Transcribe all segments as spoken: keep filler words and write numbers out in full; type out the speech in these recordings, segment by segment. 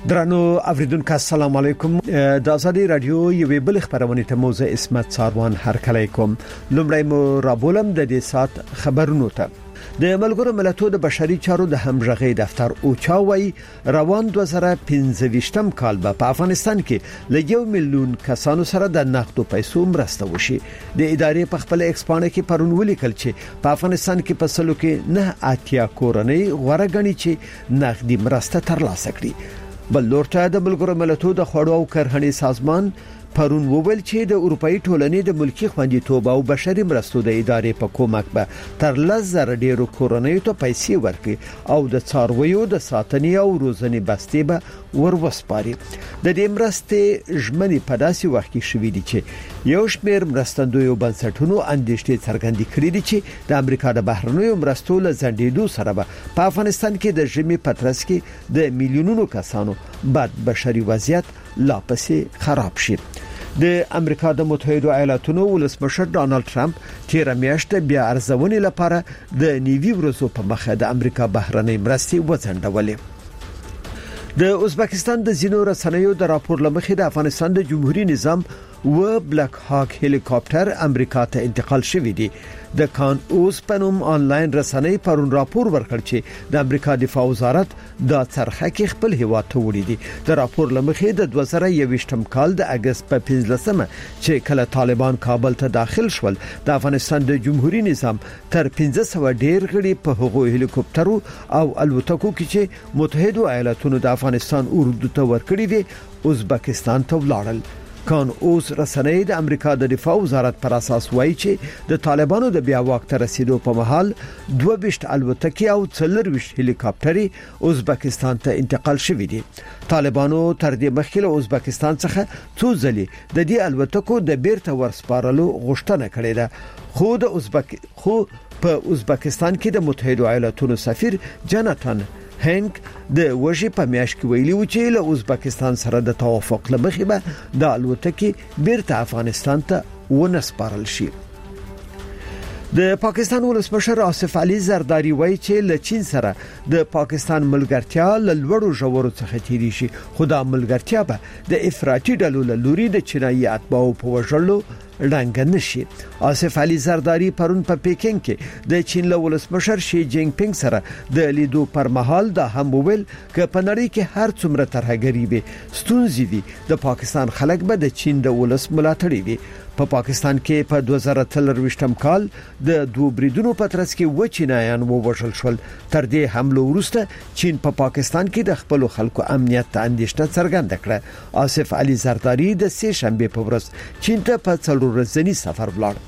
درنو اوریدونکو السلام علیکم. د ازادي رادیو یوې بل خبرونه ته موزه اسمت ساروان هرکلی کوم. لومړی مو رابولم د دې سات خبرونو ته. د ملګرو ملتونو د بشري چارو د همغږي دفتر اوچاوي روان دوه زره پنځه ویشتم کال په افغانستان کې لږ میلیون کسانو سره د نقدو پیسو مرسته وشي. د ادارې په خپل ایکسپانه کې پرون ولیکل چې په افغانستان کې په سلو کې نه اتیا کورنۍ غوړه غني چې نقدي مرسته ترلاسه کړي. بل لورته د ملګرو ملتونو د خوړو او کرهڼې سازمان پرون وویل چې د اروپאי ټولنې د ملکی خوندیتوب او بشري مرستو د ادارې په کومک به تر لس زره ډیرو کورنیو ته پیسې ورکړي او د څارویو د ساتنې او روزنې بستې به وروسپاري. د دې مرستې ژمنې په داسې وخت کې شوې دي چې یو شمېر مرستندوی بنسټونو اندېښنې څرګندې کړې دي چې د امریکا د بهرنیو مرستو له ځنډېدو سره به په افغانستان کې د ژمي په ترڅ کې د میلیونونو کسانو بد بشري وضعیت لا پسې خراب شي. د امریکا د متحده ایالاتونو ولسمشر ډانلډ ټرمپ تیر میاشت بیا ارزونې لپاره د نیوي ورځو په مخه د امریکا بهرنۍ مرستې وځنډولې. د ازبکستان د زینو رسنیو د راپور لمخې د افغانستان د جمهوریت نظام و بلک هاک هلیکاپټر امریکا ته انتقال شوی دی. د کان اوس پنوم آنلاین رسنۍ پرون راپور ورکړ چې د امریکا دفاع وزارت د څرخه کې خپل هیواد ته وړي دي. د راپور لمخې د دوه زره یوویشتم کال د اگست په پنځلسمه چې کله طالبان کابل ته داخل شول د افغانستان د جمهوریت نظام تر پنځه سوه ډیر غړي په هغو هلیکاپټرو او الوتکو کې چې متحده ایالاتونو د افغانستان اردو ته ورکړي وي ازبکستان ته ولاړل. کان اوس رسنۍ د امریکا د دفاع وزارت پر اساس وایي چې د طالبانو د بیا واک ته رسیدو په مهال دوه ویشت الوتکې او څلور ویشت هلیکاپټرې ازبکستان ته انتقال شوې دي. طالبانو تر دې مخکې له ازبکستان څخه څو ځلې د دې الوتکو د بیرته ورسپارلو غوښتنه کړې ده. خو د ازبک خو په ازبکستان کې د متحده ایالاتونو سفیر جاناتان هنګ د وژې په میاشت کې ویلي و چې له ازبکستان سره د توافق لمخې به د الوتکې بیرته افغانستان ته ونسپارل شي. د پاکستان ولسمشر آصف علي زرداری وایي چې له چین سره د پاکستان ملګرتیا له لوړو ژورو څخه تیری شي، خو دا ملګرتیا به د افراطي ډلو له لوري د چینایي اتباعو په وژلو رنګ نشي. آصف علي زرداری پرون په پیکینګ کې د چین له ولسمشر شي جینګ پینګ سره د لیدو پر مهال دا هم وویل چې په نړۍ کې هر څومره ترهګری وي ستونزې دي د پاکستان خلک به د چین د ولس ملاتړي وي. په پا پاکستان کې په دوه زره څلورویشتم کال د دوه بریدونو په ترڅ کې و چینایان ووژل شول. تر دې حمله وروسته چین په پا پاکستان کې د خپل خلکو امنیت ته اندېښنه څرګنده کړه. آصف علي زرداری د سه شنبه په ورځ چین ته په څلور ورځنی سفر ولاړ.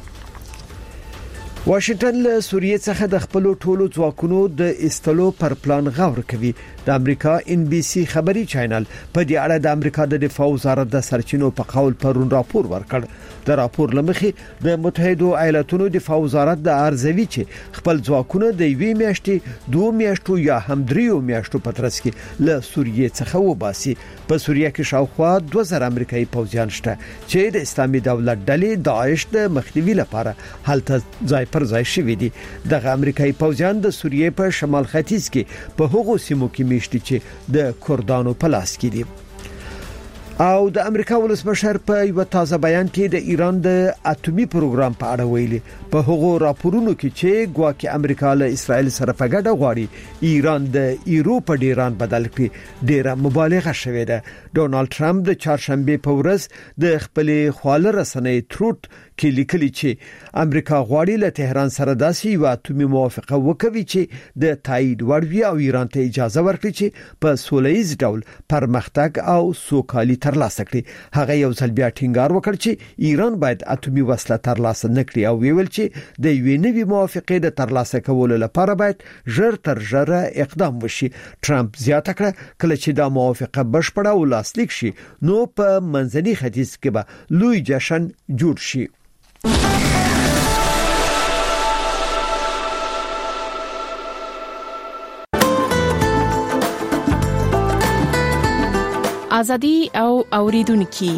واشنگټن له سوریې څخه د خپل ټولو ځواکونو د استلو پر پلان غور کوي. د امریکا ان بي سي خبري چینل په دې اړه د امریکا د دفاع وزارت د سرچینو په قول پرون راپور ورکړ. د راپور لمخې د متحده ایالاتونو دفاع وزارت د ارزوي چې خپل ځواکونه د یوې میاشتې دوه میاشتو یا هم دریو میاشتو په ترڅ کې له سوریې څخه وباسي. په سوریه کې شاوخوا دوه زره امریکایي پوځیان شته چې د اسلامي دولت ډلې داعش د مخنیوي لپاره هلته ځای پر ځای شوي دي. دغه امریکایي پوځیان د سوریې په شمال ختیځ کې په هغو سیمو کې میشتي چې د کردانو په لاس کې دي. او د امریکا ولسمشر په یو تازه بیان کې د ایران د اټومي پروګرام په اړه ویلي. په هغو راپورونو کې چې ګواکې امریکا له اسرائیل سره په ګډه غواړي ایران د ایرو په ډیران بدل کړي ډیره مبالغه شوې ده. ډونالد ټرمپ د چهارشنبه په ورځ د خپل خواله رسنۍ تروت کې لیکلي چې امریکا غواړي له تهران سره داسې یو اټومي موافقه وکړي چې د تایید وړ وي او ایران ته اجازه ورکړي چې په سولهییز ډول پرمختګ او سوکالي ترلاسه کړي. هغه یو ځل بیا ټینګار وکړ چې ایران باید اټومي وسله ترلاسه نکړي او ویل چې د یوې نوې موافقې د ترلاسه کولو لپاره باید ژر تر ژره اقدام وشي. ټرمپ زیاته کړه کله چې دا موافقه بشپړه او لاسلیک شي نو په منځني ختیځ کې به لوی جشن جوړ شي. ازادي او اوریدونکو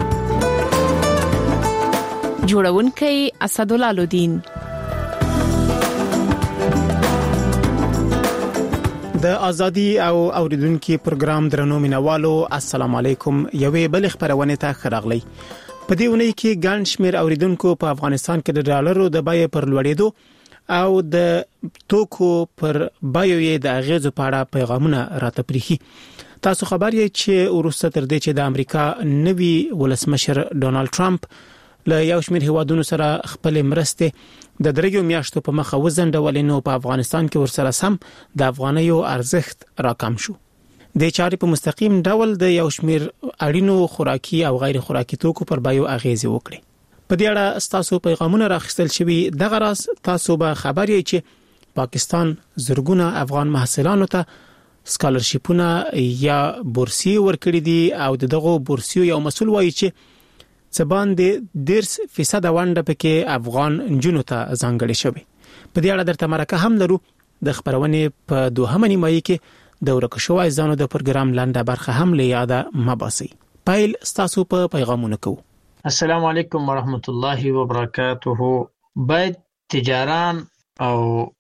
جوړونکي اسدالله لودین د ازادي او اوریدونکو پروګرام درنو مینوالو السلام علیکم یوې بل خبرونه ته خراغلی په دې ونې کې ګڼ شمیر اوریدونکو په افغانستان کې د ډالرو د بیې پر لوړېدو او د توکو پر بیې د اغیزو په اړه پیغامونه راته پریخي تاسو خبر یې چې ورسته تر دې چې د امریکا نوي ولسمشر ډونالد ټرمپ له یو شمیر هیوادونو سره خپل مرسته د درېیو میاشتو په مخه وزندولې نو په افغانستان کې ورسره سم د افغانیو ارزښت راکم شو د چارې په مستقیم ډول د یو شمیر اړینو خوراکي او غیر خوراکي توکو پر بیو اغیزه وکړي په دې اړه تاسو پیغامونه راخستل شوي دغه راز تاسو به خبر یې چې پاکستان زرګونه افغان محصلانو ته سکالرشیپونه یا بورسي ورکړي دي او دغه بورسي یو مسول وایي چې سبان د ډیرس فیصد ونده پکې افغان جنونو ته ځانګړي شوی په دې اړه درته مرکه هم لرو د خبرونه په دوهمه نیمایي کې د ورکه شوی ځانو د پروګرام لاندې برخه هم لیاده مباسي پایل تاسو په پیغامونه کو السلام علیکم ورحمت الله وبرکاته باید تجاران او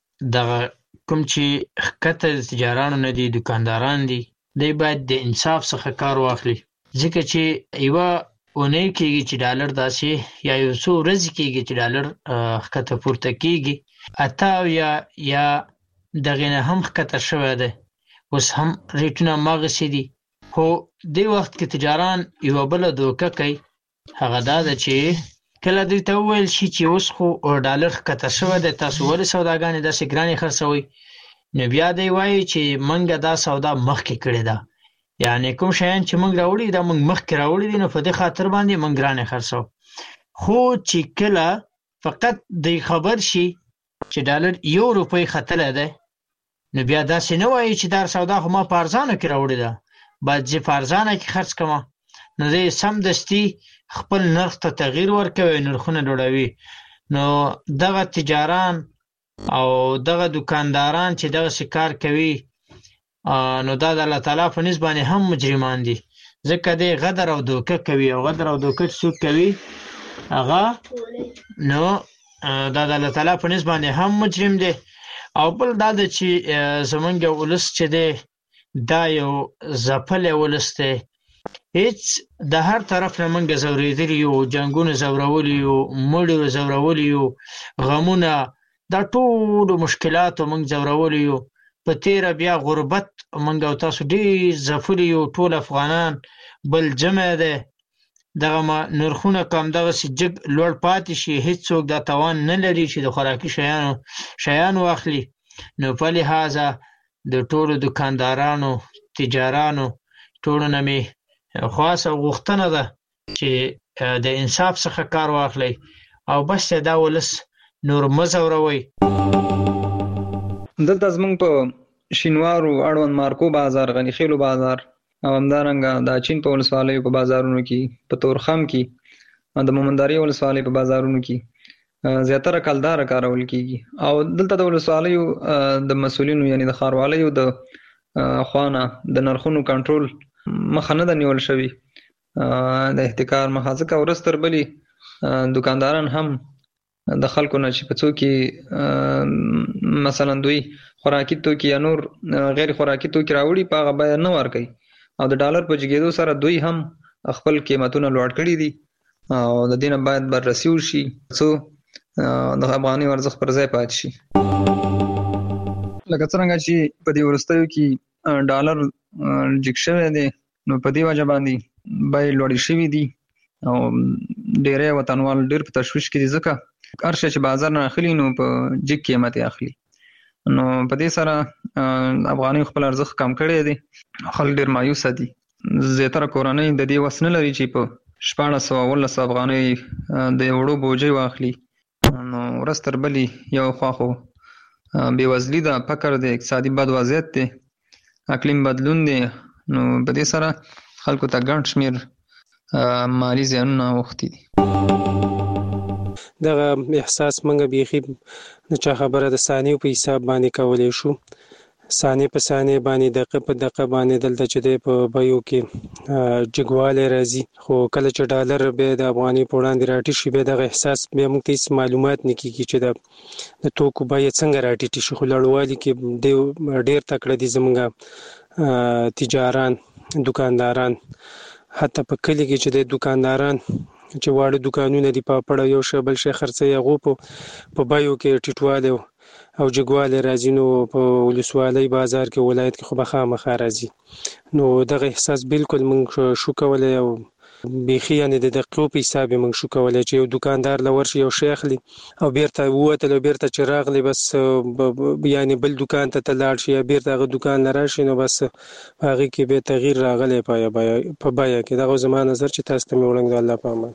د کوم چې خکته تجارانو نه دي دکانداران دي دی باید د انصاف څخه کار واخلي ځکه چې ایوا اونې کېږي چې ډالر داسې یا یو څو ورځې کېږي چې ډالر ښکته پورته کېږي اته یا یا دغه نه هم ښکته شوی دی اوس هم ریټونه هماغسې دي خو دې وخت کې تجاران یوه بله دوکه کوي هغه دا ده چې کله دوی ته وویل شي چې اوس خو ډالر ښکته شوی دی تاسو ولې سوداګانې داسې ګرانې خرڅوئ نو بیا دی وایي چې موږ دا سودا مخکې کړې ده یعنی کوم شیان چې موږ راوړي دا موږ مخکې راوړي دي نو په دې خاطر باندې موږ ګرانې خرڅو خو چې کله فقط د خبر شي چې ډالر یو روپۍ ختلی دی نو بیا داسې نه وایي چې دا سودا خو ما په ارزانه کې راوړې ده باید زه په ارزانه کې خرڅ کړم نو دی سمدستي خپل نرخ ته تغییر ورکوي نرخونه لوړوي نو دغه تجاران او دغه دکانداران چې دغسې کار کوي نو دا د الله تعالی په نسبت باندې هم مجرمان دي ځکه دی غدر او دوکه کوي او غدر او دوکه څوک کوي هغه نو دا د الله تعالی په نسبت باندې هم مجرم دی او بل دا د چې زمونږ ولس چې دی دا یو ځپلی ولس دی هیڅ د هر طرف نه موږ ځورېدلي یو جنګونه ځورولي یو مړي ځورولي یو غمونه دا ټولو مشکلاتو موږ ځورولي یو په تیره بیا غربت موږ او تاسو ډېر ځپلي یو ټول افغانان بل جمع دی دغه نرخونه که همدغسې جګ لوړ پاتې شي هېڅوک دا توان نه لري چې د خوراکي شیانو شیان واخلي نو په لحاظه د ټولو دکاندارانو تجارانو ټولو نه مې خواست او غوښتنه ده چې د انصاف څخه کار واخلئ او بس دا ولس نور مه ځوروئ دلته زمونږ په شینوارو اړوند مارکو بازار غنی خیلو بازار او همدارنګه د چین په ولسوالیو په بازارونو کې په تورخم کې د مومنداري ولسوالۍ په بازارونو کې زیاتره کلدار کارول کیږي او دلته د ولسوالیو د مسولینو یعنی د ښاروالۍ د خوانه د نرخونو کنټرول مخه نه ده نیول شوی د احتکار مخه ځکه ورځ تر بلې دکانداران هم د خلکو نه چې په څو کې مثلا دوی خوراکي توکي یا نور غیر خوراکي توکي راوړي په هغه بیه نه ورکوي او د ډالر په جګېدو سره دوی هم خپل قیمتونه لوړ کړي دي او د دې نه باید بررسي وشي څو د افغاني ارزښت پر ځای پاتې شي لکه څرنګه چې په دې وروستیو کې ډالر جګ شوی دی نو په دې وجه باندې بیې لوړې شوي دي او ډېری وطنوال ډېر په تشویش کې دي ځکه هر شی چې بازار نه اخلي نو په جګ قیمت یې اخلي نو په دې سره افغاني خپل ارزښت کم کړی دی خلک ډېر مایوسه دي زیاتره کورنۍ د دې وس نه لري چې په شپاړس سوه اوولس افغانۍ د یو وړو بوجۍ واخلي نو ورځ تر بلې یو خوا خو بېوزلي ده فقر دی اقتصادي بد وضعیت دی اقلیم بدلون دی نو په دې سره خلکو ته ګڼ شمېر مالي زیانونه اوښتي دي دغه احساس موږ بیخي د چا خبره د ثانیو په حساب باندې کولی شو ثانیه په ثانیه باندې دقیقه په دقیقه باندې دلته چې دی په بیو کې جګوالی راځي، خو کله چې ډالر بیا د افغانۍ په وړاندې راټیټ شي بیا دغه احساس بیا موږ ته هېڅ معلومات نه کېږي چې د د توکو بیه څنګه راټیټې شي. خو لوړوالي کې دی ډېر تکړه دي زموږ تجاران، دکانداران، حتی په کلي کې چې د دکانداران چې واړه دکانونه دي پاپړ او یو شی بل شی خرڅوي، هغو په بیو کې ټیټوالی او جګوالی راځي، نو په ولسوالۍ بازار کې ولایت کې خو به خامخا راځي. نو دغه احساس بالکل موږ شو کولی او بیخي یعنې د دقیقو په حساب یې موږ شو کولی چې یو دکاندار له ورشي یو شی اخلي او بیرته ووتل او بیرته چې راغلی بس یعنې بل دکان ته ته لاړ شي یا بیرته هغه دکان نه راشي، نو بس په هغې کې بیا تغییر راغلی په بیه کې. دغه زما نظر چې تاسو ته مې وړاندې د الله په امان.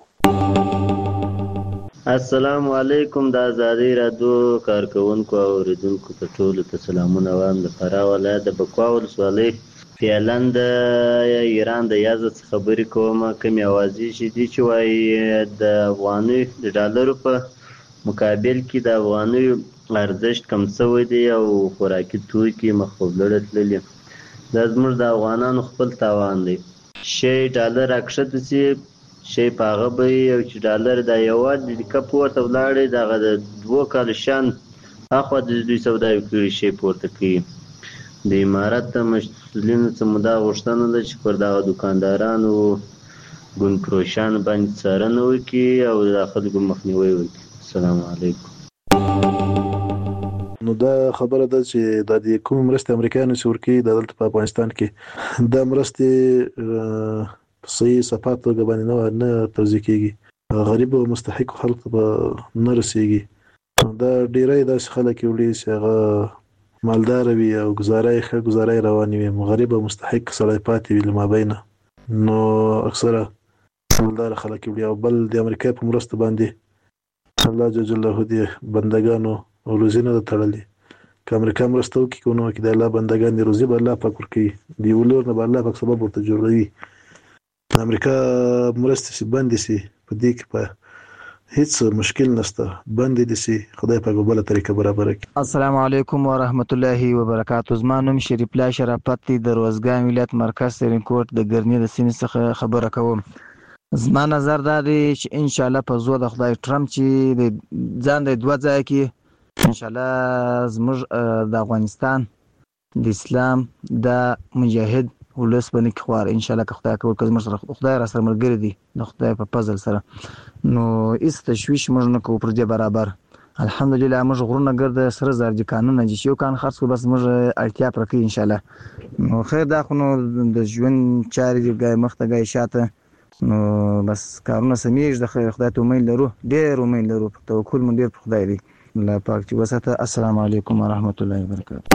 السلام علیکم. د ازادۍ راډیو کارکوونکو او اوریدونکو ته ټولو ته سلامونه وایم. د فراه ولایت د بکوا ولسوالۍ فعلا د ایران د یازد خبرې کوم. کومې اوازې چې دي چې وایي د افغانۍ د ډالرو په مقابل کې د افغانۍ ارزښت کم شوی دی او خوراکي توکي مخ په لوړه تللي. دا زموږ د افغانانو خپل تاوان دی. شی ډالر راکښته شي شی په هغه بیې او چې ډالر دا یوازې د کپ پورته ولاړې دغه د دوو کالو شان هخوا د دوی سوداوي کړي شی پورته کوي. د امارت د مسؤلینو څخه مو دا غوښتنه ده چې پر دغه دوکاندارانو ګوندفروشانو باندې څارنه وکړي او د خلکو مخنیوی وکړي. السلام علیکم. نو دا خبره ده چې د دې کوم مرستې امریکایانو چې ورکوي د دلته په افغانستان کې دا مرستې صحیح صفات توګه باندې نه توزیع کېږي، غریب او مستحق خلک به نه رسېږي. دا ډېری داسې خلک وړي چې هغه مالدار وي او ګزاره یې ښه ګزاره یې روانې وي، غریب او مستحق سړی پاتې وي له مابینه. نو اکثره مالدار خلک وړي. او بل د امریکا په مرسته باندې الله جل جلاله دې بندګانو او روزي نه تړلي. که امریکا مرسته وکړي که ونه وکړي د الله بندګان دي روزي به الله پاک ورکوي، د یو لور نه به الله پاک سبب ورته جوړوي. د امریکا مرستې چې بندې شي په دې کې په هیڅ مشکل نشته، بندې دي شي خدای پاک په بله طریقه برابره کړي. السلام علیکم ورحمت الله وبرکاتو. زما نوم شریف الله شرافت دی، د روزګان ولایت مرکز سرینکوټ د ګرني د سیمې څخه خبره کوم. زما نظر دا دی چې ان شاء الله په زور د خدای ټرمپ چې د ځان د دوه ځای کې ان شاء الله زموږ د افغانستان د اسلام د مجاهد ولس باندې خوار ان شاء الله که خدای کول که زموږ سره خدای را سره ملګری دی د خدای په فضل سره، نو هیڅ تشویش موږ نه کوو پر دې برابر. الحمدلله موږ غرونه ګرده سره زر کانونه چې یو کان خرڅ کړو بس موږ اړتیا پر کوي ان شاء الله. نو خیر دا خو نو د ژوند چارې دی ګای مخته ګای شاته، نو بس کارونه سمېږي. د خدای ته امید لرو، ډېر امید لرو، توکل مو ډېر په خدای دی. الله پاک چې وساته. السلام علیکم ورحمت الله وبرکاتہ.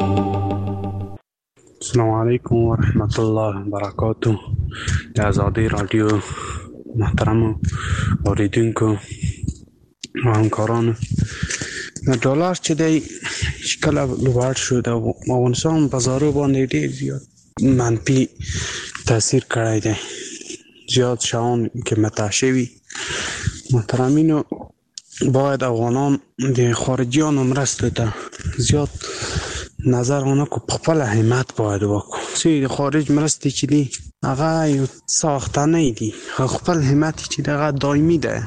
السلام علیکم ورحمت الله وبرکاتو. د ازادۍ راډیو محترم اوریدونکو او همکارانو، ډالر چې دی کله لوړ شو د افغانستان بازارو باندې ډېر زیات منفي تاثیر کړی دی، زیات شیان قیمته شوي. محترمینو باید افغانان د خارجیانو مرستو ته زیات نظر ونه کو، په خپل همت باید وکړو. چې د خارج مرستې چې دي هغه یو ساختنی دي، خپل همت چې دغه دایمي ده.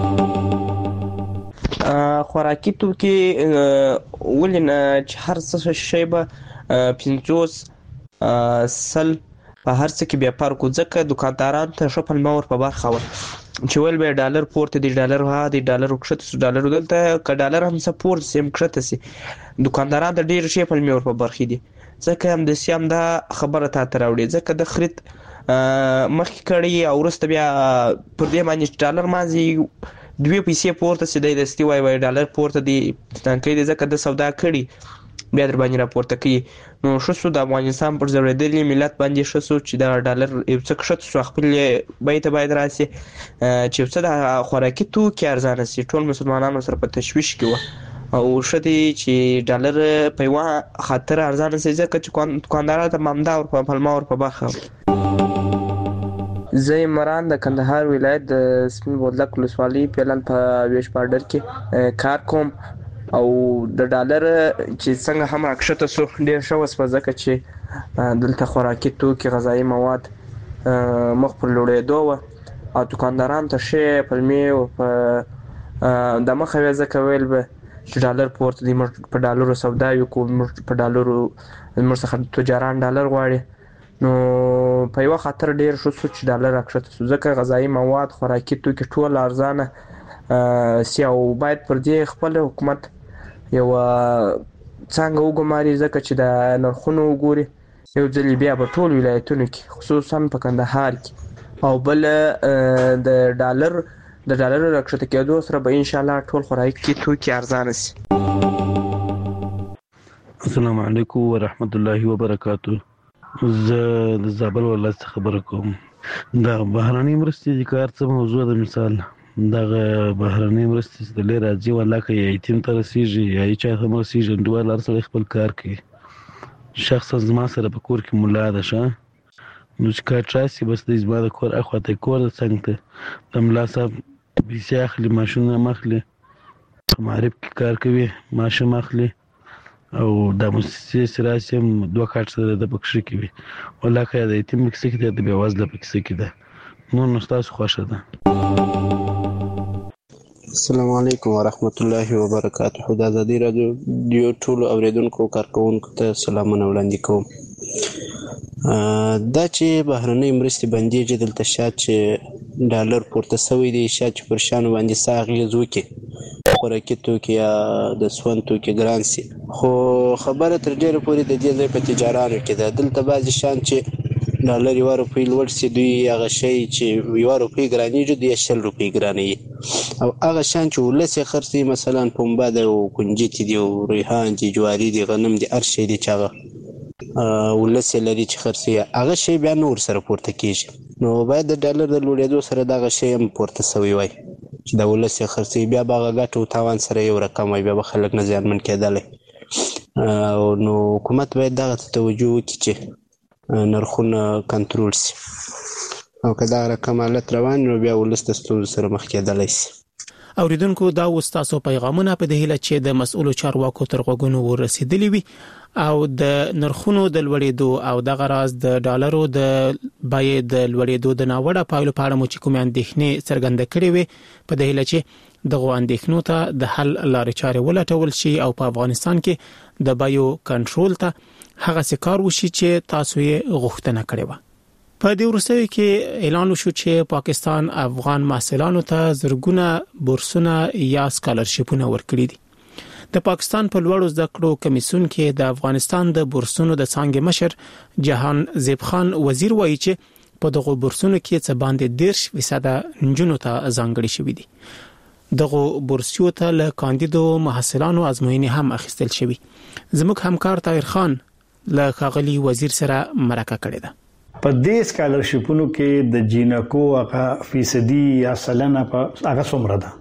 خوراکي توکي ولې نه چې هر څه شی به پنځوس سل په هر څه کې بیا فرق و، ځکه دکانداران ته ښه پلمه ور په برخه وه چې ویل به ډالر پورته دی، ډالر ها دی، ډالر وکښته سو، ډالر دلته که ډالر هم څه پورته سي هم کښته سي، دکانداران ته ډېر ښې پلمې ور په برخې دي. ځکه همداسې هم دا خبره تا ته راوړي، ځکه د خرید مخکې کړی او وروسته بیا پر دې باندې ډالر مازې دوې پیسې پورته سي، دی دستي وایي وایي ډالر پورته دی تنکۍ دی، ځکه د سودا کړي بیا در باندې راپورته کوي. نو ښه سو د افغانستان پر ځورېدلي ملت باندې ښه سو چې دا ډالر یو څه کښته سو، خپل بیې ته باید راسي چې یو څه د خوراکي توکي ارزانه سي. ټول مسلمانانو سره په تشویش کې وه او ښه دی چې ډالر په یوه خاطر ارزانه سي، ځکه چې دوکاندارانو ته همدا ور په پلمه ور په برخه. زه عمران د کندهار ولایت د سپین بولدک ولسوالۍ فعلا په ویش بارډر کې کار کوم. او د ډالر چې څنګه هم راکښته سو ډیر شو وس په ځکه چې دلته خوراکي توکي غذایی مواد مخ پر لوړېدو و او دکانداران ته شی پلمې او په د مخه ځکه ویل به چې ډالر پورته دي موږ په ډالرو سودا یو کوو موږ په ډالرو موږ څخه تجاران ډالر غواړي نو په یو خاطر ډیر شو چې ډالر راکښته سو ځکه غذایی مواد خوراکي توکي ټول ارزانه سی او باید پر دې خپل حکومت یو څنګه وګماري ځکه چې د نرخونو وګوري یو ځل بیا په ټول ولایتونو کې خصوصا په کندهار کې او بل د ډالر د ډالر راکښته کېدو سره به ان شاء الله ټول خوراکي توکي ارزانه شي. السلام علیکم ورحمت الله وبرکاته. زه د زابل ولایت خبره کوم. دا بهراني مرستې د کار څه موضوع د مثال دغه بهراني مرستې د لیر راځي ولاکه یتیم ته رسیږي یا چا ته مرسیږي انډوال ارسل خپل کار کوي. شخصا زما سره په کور کې مولا ده شه نو چې کار راسي بس د زما د کور اخواته کور د څنګ ته د ملا صاحب پیسې اخلي ماشونه مخلي په معرب کې کار کوي ماشوم اخلي او د مؤسسې سره سم دوه کارت سره د پکښې کوي ولاکه د یتیم پکښې کې د بیا وزله پکښې کې ده نو نو تاسو خوښه ده. السلام علیکم ورحمت الله وبرکاته. د ازادي رادیو ټولو اوریدونکو کارکونکو ته سلامونه وړاندې کوم. دا چې بهرنۍ مرستې بندېږي دلته شاید چې ډالر پورته سوی دی شاید چې پر شانو باندې څه اغېز وکړي خوراکي توکي یا د سون توکي ګران سي خو خبره تر ډېره پورې د دې ځای په تجارانو کې ده. دلته بعضې شیان چې ډالر یوه روپۍ لوړ سي دوی هغه شی چې یوه روپۍ ګرانېږي دوی شل روپۍ ګرانوي او هغه شیان چې ولس یې خرڅوي مثلا پنبه ده او کنجتې دي او ریحان دي جواري دي غنم دي هر شی دی چې هغه ولس یې لري چې خرڅوي هغه شی بیا نه ورسره پورته کېږي نو باید د ډالر د لوړېدو سره دغه شی هم پورته سوی وای چې د ولس یې خرڅوي بیا به هغه ګټه او تاوان سره یو رقم وای بیا به خلک نه زیانمن کېدلی نو حکومت باید دغه ته توجه وکړي چې نرخونه کنټرول سي او که دا رقم حالت روان نو بیا ولس د ستونزو سره مخ کېدلی سي. اوریدونکو دا اوس تاسو پیغامونه په دې هیله چې د مسؤلو چارواکو تر غوږونو ورسېدلی وي او د نرخونو د لوړېدو او د غراز د ډالرو د بیې د لوړېدو د ناوړه پایلو په اړه مو چې کومې اندېښنې څرګندې کړې وي په دې هیله چې دغه اندېښنو ته د حل لارې چارې ولټول شي او په افغانستان کې د بیو کنټرول ته هغه څه کار وشي چې تاسو یې غوښتنه کړې و. په دې وروستیو کې اعلان وشو چې پاکستان افغان محصلانو ته زرګونه بورسونه یا سکالرشیپونه ورکړي دي. د پاکستان په لوړو زده کړو کمیسیون کې د افغانستان د بورسونو د څانګې مشر جهان زیب خان وزیر وایي چې په دغه بورسونو کې څه باندې ډیر فیصد نجونو ته ځانګړي شوي دي. دغه بورسیو ته له کاندیدو محصلانو ازموینې هم اخیستل شوي. زموږ همکار طاهر خان له ښاغلي وزیر سره مرکه کړې ده. په دې سکالرشیپونو کې د جینکو هغه فیصدي یا سلنه په هغه څومره ده؟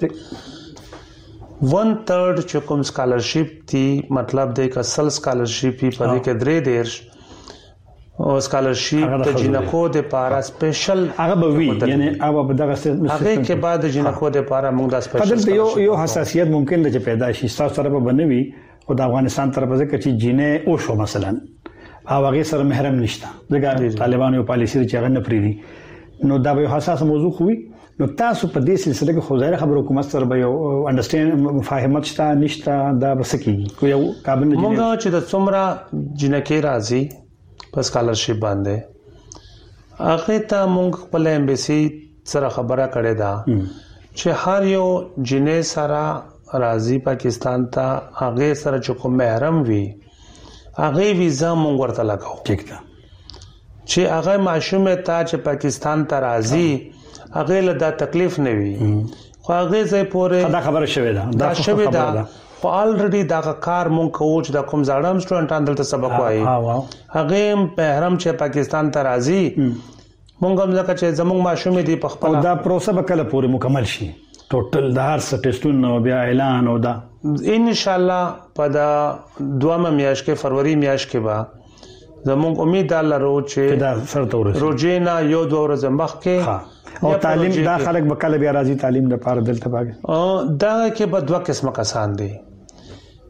ون تھرڈ چې کوم سکالرشیپ دی مطلب د کسل سکالرشیپ په دې کې درې دیرش او سکالرشیپ د جینکو د پارا سپیشل هغه به وی یعنی هغه به دغه هغه کې بعد جینکو د پارا موږ د سپیشل یو یو حساسیت ممکن ده چې پیدا شي تاسو سره به بنوي او د افغانستان طرفه ځکه چې جینې او شو مثلا او هغه سره محرم نشته دغه طالبانو یو پالیسی چې هغه نه پریدي نو دا به حساس موضوع خوي نو تاسو په دې سلسله کې خو ظاهر خبر حکومت سره به یو انډرستاند مفاهمت شته نشته دا بسکیږي خو یو کابل نه موږ چې د څومره جنکې راځي په سکالرشیپ باندې هغه ته موږ خپل امبیسي سره خبره کړې ده چې هر یو جنې سره راځي پاکستان ته هغه سره چې کوم محرم وي هغه ویزا مونږ ورته لګاو ٹھیک ده چې هغه معشومه ته چې پاکستان ته راځي هغه له دا تکلیف نه وي خو هغه زې پورې دا خبره شوې ده دا شوې ده خو الریډي دا کار مونږ کوو چې دا کوم ځاړم سټوډنټان دلته سبق وایي هغه محرم چې پاکستان ته راځي مونږ هم ځکه چې زموږ معشومه دي په خپل دا پروسه به کله پورې مکمل شي ټوټل د هر څه ټیسټونو بیا اعلان او دا ان شاء الله په دا دوامه میاشت کې فروری میاشت کې با زموږ امید لرو چې دا سرته ورسېږي روجینا یو دوه ورځې مخکې او تعلیم دا خلک به کله بیا راځي تعلیم لپاره دلته باندې او دا کې به دوه قسمه کسان دي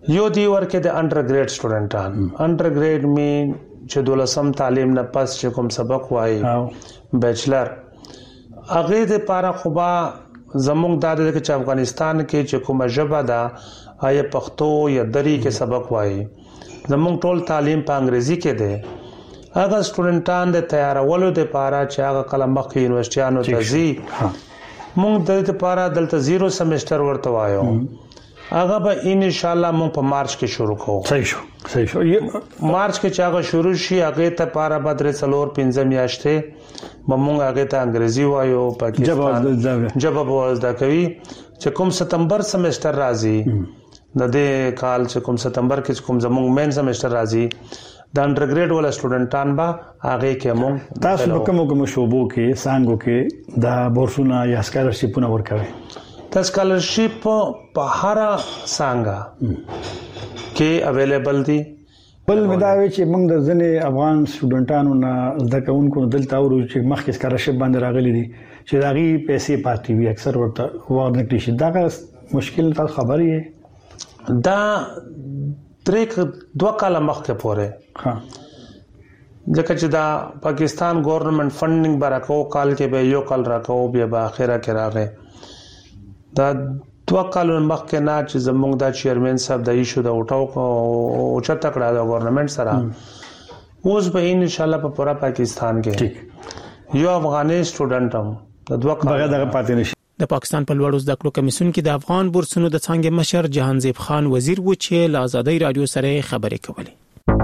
یو دی ورکه د انډر ګریډ سټوډنټان انډر ګریډ می چې دولسم تعلیم نه پس چې کوم سبق وایي بیچلر هغه د پاره خوبا زموږ د چې افغانستان کې چې کومه ژبه ده آیا پښتو یا دری کې سبق وایي زموږ ټول تعلیم په انګریزي کې ده هغه سټوډنټان د تیارولو د پاره چې هغه کله مخکې یونیورسيټانو ته ځي موږ د لپاره دلته زیرو سمستر ورته وایو هغه به ان شاء الله موږ په مارچ کې شروع کوو صحیح شو صحیح شو مارچ کې چې هغه شروع شي هغه ته لپاره به درې څلور پنځه میاشتې موږ هغه ته انګریزي وایو پاکستان جواب وزدا کوي چې کوم ستمبر سمستر راځي د دې کال چې کوم ستمبر کې کوم زموږ مین سمستر راځي د انډر ګریډ ول سټوډنټان با هغه کې موږ تاسو په کومو کومو شوبو کې سانګو کې د بورسونه یا سکالرشپونه ورکوي د سکالرشپ په هر څنګه کې اویلیبل دي بل مداوي چې موږ د ځنې افغان سټوډنټانو نه زده کوونکو دلته اورو چې مخکې سکالرشپ باندې راغلي دي چې داغي پیسې پاتې وي اکثر ورته ورنه کړي شي دا مشکل تاسو خبري دا تریک دوه کاله مخکې پورې ها ځکه چې دا پاکستان ګورنمنت فندینګ برکو کال کې به یو کال راکو بیا په اخره کې راغی دا دوه کالو مخکې نه چې زموږ د چیرمن صاحب د ایشو د اوټاو او چته کړه د ګورنمنت سره اوس به ان شاء الله په پورا پاکستان کې یو افغاني سټوډنټ هم د دوه کالو دغه پاتې نشي د پاکستان په لوړو زده کړو کمیسیون کې د افغان بورسونو د څنګه مشر جهانزیب خان وزیر و چې له آزادۍ رادیو سره خبرې کولې.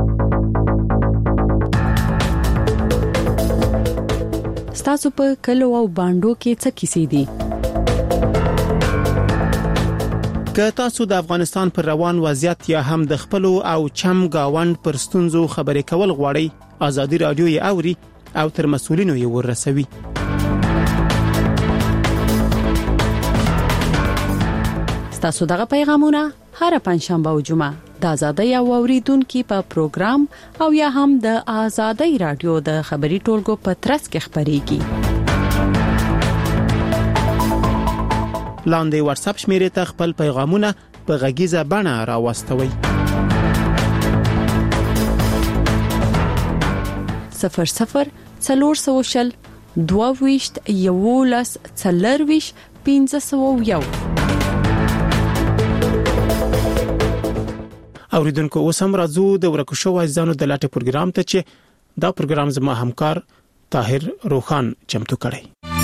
ستاسو په کلو او باندو کې څه کیسې دي؟ که تاسو د افغانستان پر روان وضعیت یا هم د خپل او چم گاوند پر ستونزو خبرې کول غواړئ آزادۍ رادیو یې اوري او تر مسؤلینو یې ورسوي. تاسو دغه پیغامونه هر پنځشنبه او جمعه د آزادۍ او اوریدونکو په پروګرام او یا هم د آزادۍ رادیو د خبري ټولګو په ترڅ کې خبريږي. لاندې واتس اپ شمیرې ته خپل پیغامونه په غږیزه بڼه راوستوي. صفر صفر څلور سوشل دوه ویشت یولس څلور ویشت پنځه سوه یو. اوریدونکو اوس هم راځو د ورکو شو ځانو د لاټه پروګرام ته چې دا پروګرام زما همکار طاهر روخان چمتو کړی.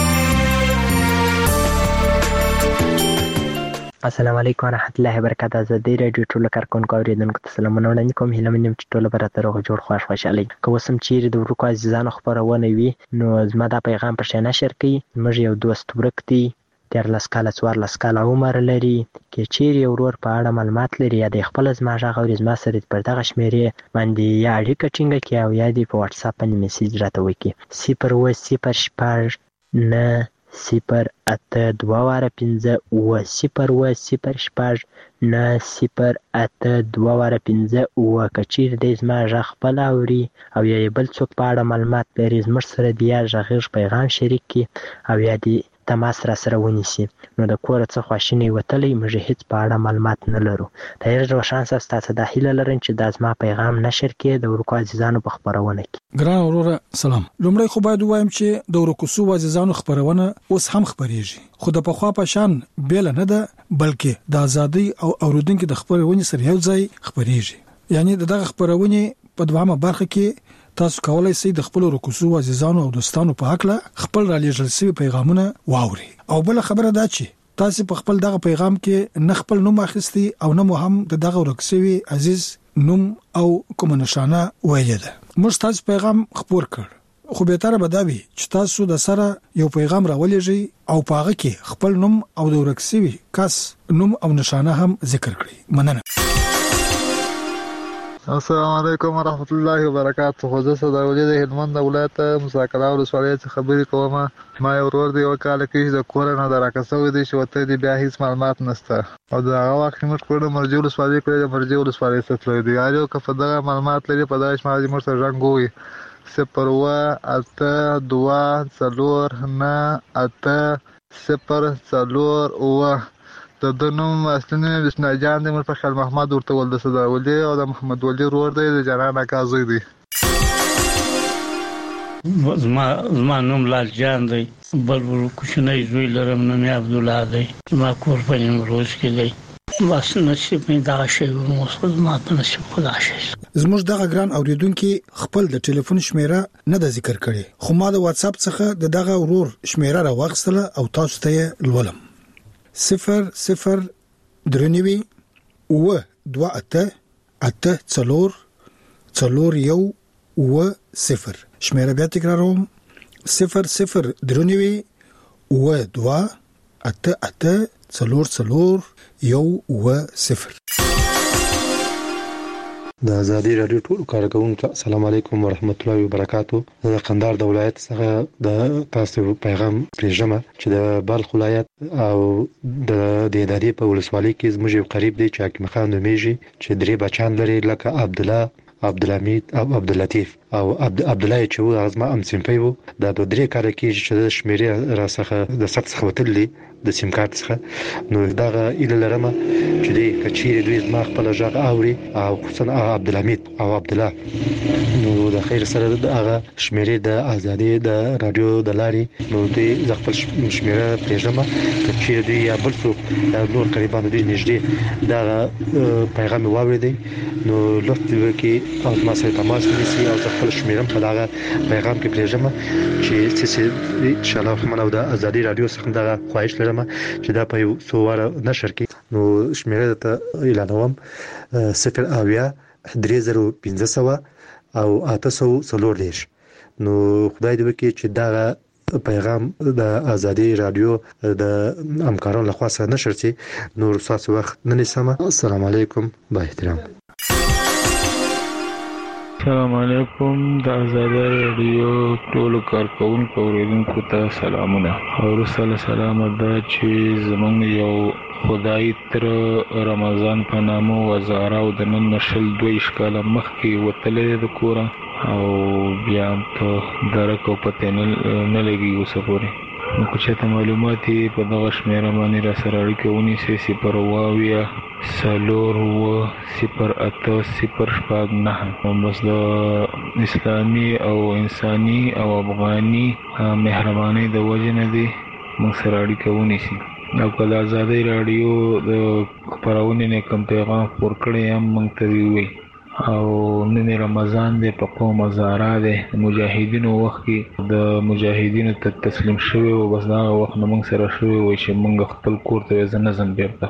السلام علیکم ورحمت الله وبرکاته. آزادۍ رادیو ټول کارکونکو اوریدونکو ته سلامونه وړاندې کوم. هیله منم چې ټول به تر هغه جوړ خوښ خوشاله که وسم چیرې د ورکو عزیزانو خبرونه وي نو زما دا پیغام پر شنه شر کړئ. موږ یو دوست ورک دی ډېر لاس کال څوار لاس کال عمر لري کې چیرې ورور په اړه معلومات لري یا د خپل زما ژغ او زما سره پر دغه شمیرې باندې یا اړیکه ټینګه کړي او یا د په واتس اپ باندې میسج راته وکړي صفر و صفر شپږ نه صفر اته دوه واره پنځه اوه صفر و صفر شپږ نه صفر اته دوه واره پنځه اوه. که چیرې د زما ژغ خپل اوري او یا بل څوک په اړه معلومات لري زموږ سره د یا ژغیږ پیغام شریک کړي او یا د تماس را سره ونیسي نو د کور څخه خواشینی وتلی موږ هیڅ په اړه معلومات نه لرو. دا یو روشن تاسو د هیله لرم چې د ازما پیغام نشر کړي د ورکو عزیزانو په خبرونه کې. ګران وروره سلام. لومړی خو باید وایم چې د ورکو سو عزیزانو خبرونه اوس هم خبريږي خو د پخوا په شان بیل نه ده بلکې د ازادي او اوریدونکو د خبرونه سره یو ځای خبريږي. یعنی دغه خبرونه په دوامه برخه کې تاسو کولای شئ د خپل رکوسو عزیزانو او دوستانو په حق له خپل را لېږل شوی پیغامونه واوري. او بل خبره ده چې تاسو په خپل دغه پیغام کې نه خپل نوم اخیستي او نه مو هم دغه رکوسوي عزیز نوم او کوم نشانه ویل ده. موږ تاسو پیغام خبر کړ خو به تر بداوي چې تاسو د سره یو پیغام راولېږي او پاغه کې خپل نوم او د رکوسوي کس نوم او نشانه هم ذکر کړئ. مننه. السلام علیکم ورحمت الله وبرکاته. خو زه صداولي د هلمند ولایت مساکلا ولسوالۍ څخه خبرې کوم. ما یو ورور دی یو کال کې د کور نه دراکسوي دی چې وته دی بیا هیڅ معلومات نشته او دا هغه وخت موږ کړو مرجو ولسوالۍ کې د مرجو ولسوالۍ څخه دی یارو که په دغه معلومات لري په داش ماري مرسته رنګوي صفر و اته دوه څلور نه اته صفر څلور و د د نوم اصلي نوم بسم جان دی، مر په خیال محمد ورته ول د صدا ولي او د محمد ولي ورور دی د جنان اکازوی دی. زما زما نوم لال جان دی، بلبل کوچنی زوی لرم نوم یې عبدالله دی، زما کور په نیمروز کې دی. بس نصیب مې دغه شی و، زما په نصیب خدا شي. زموږ دغه ګران اوریدونکو خپل د ټلیفون شمیره نه د ذکر کړي، خو ما د واتس اپ څخه د دغه ورور شمیره راوغستله او تاسو ته لولم. صفر صفر درنوي و دوا اته اته څلور څلور یو و صفر. شمیره بیا تکراروم، صفر صفر درنوي و دوا اته اته څلور څلور یو و صفر. د آزادي رادیو ټول کارکونکو السلام علیکم ورحمت الله وبرکاتو. د قندهار د ولایت څخه د تاسو پیغام پرېږم چې د بلخ ولایت او د ادارې په ولسوالۍ کې زموږ یو قریب دی چې حکیم خان نومیږي چې درې بچان لري لکه عبدالله، عبدالحمید او عبداللطیف او عبدالله چې و ازما ام سیمپي وو. دا د درې کال کې چې د شمیرې را څخه د سخت څخه وتلې د سیم کارت څخه، نو دغه اله لرمه چې دی کچېری دوی زما خپل ژغ اوري او خصوصا عبدالحمید او عبدالله، نو د خیر سره دغه شمیرې د آزادي د رادیو د لارې نو دوی ز خپل شمیره پېژنم کچېری دوی یا بل څوک نور قریبان دوی نږدې دغه پیغام واوري نو لوست وکي او ما سره تماس ونیسي او خپل شمیرم په دغه پیغام کې پېژنم چې څه ان شاء الله منو د آزادي رادیو څخه دغه خواهش لرم چې دا په یو څو واره نشر کې نو شمیره ته اعلانوم صفر اویا درې زره پنځه سوه او اته سوه څلور دېرش. نو خدای دې وکړي چې دا پیغام د آزادي رادیو د همکارانو لخوا سره نشر شي. نور تاسو وخت نه نیسم. السلام علیکم، با احترام. السلام علیکم. د آزادي رادیو ټول کارکونکو اوریدونکو ته سلامونه. او رسول سلام ده چې زمونږ یو خدای تر رمضان په نامو وزاره او د نن نشل دوی ښکاله مخکې وتلې د کوره او بیا په درک او پته نه لګي اوسه پورې. نو که چېرته معلومات یې په دغه شمېره باندې را سره اړیکه ونیسئ صفر اوه اویا څلور اوه صفر اته صفر شپږ نهه. بس د اسلامي او انساني او افغاني مهربانۍ د وجې نه دی موږ سره اړیکه ونیسي. او که د آزادۍ راډیو د خپرونې نه کوم پیغام خپور کړی هم موږ ته ووایي. او نن رمضان دی، په قوم هزاره دی، د مجاهدینو وخت کې د مجاهدینو ته تسلیم شوی و، بس دا وخت نه موږ سره شوی و چې موږ خپل کور ته زه نه ځم بیرته.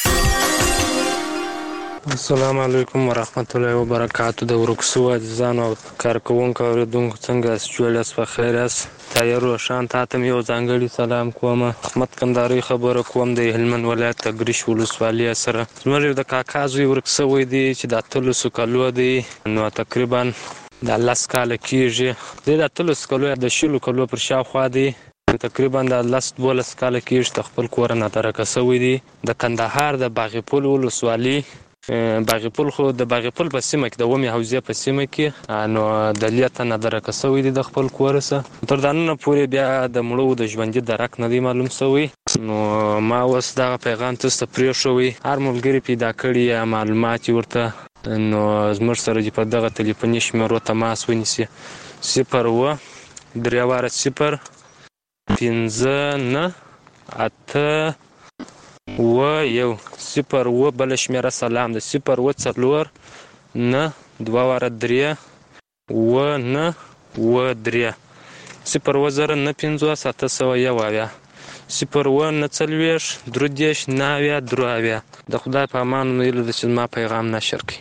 السلام علیکم ورحمت الله وبرکاتو. د ورکسو عزیزانو او کارکونکو اوریدونکو څنګه یاست؟ جوړ یاست؟ په خیر یاست؟ تایر روشان تاته یو ځانګړی سلام کوم. احمد کندهاري خبره کوم د هلمند ولایت تګریش ولسوالۍ سره. زموږ د کاکا زوی ورکسوی دی چې د اتلسو کالو دی، نو تقریبا د لس کاله کېږي. دی د اتلسو کالو د شلو کالو پر شاوخوا دی، تقریبا د لس دولس کاله کېږي د خپل کور نه ترکه سوی دی. د کندهار د باغپل ولسوالۍ باغپل خو د باغپل په سیمه کې د ومې حوزې په سیمه کې نو د لیته نه درکه سوی دی د خپل کور څخه. تر دا نن پورې بیا د مړو د ژوندي درک نه دی معلوم سوی. نو ما اوس دغه پیغام تاسو ته پرېښوی، هر ملګري پیدا کړي یا معلومات ورته نو زموږ سره دې په دغه تلیفوني شمیرو تماس ونیسي. صفر اوه درې واره صفر پنځه نه اته اوه یو صفر اوه بله شمیره سلام ده صفر اوه څلور نه دوه واره درې اوه نه اوه درې صفر اوه زره نه پنځوس اته سوه یو اویا صفر اوه نه څلوېښت درې دېرش نه اویا درې اویا. د خدای په امان مې هیله ده چې زما پیغام نشر کړي.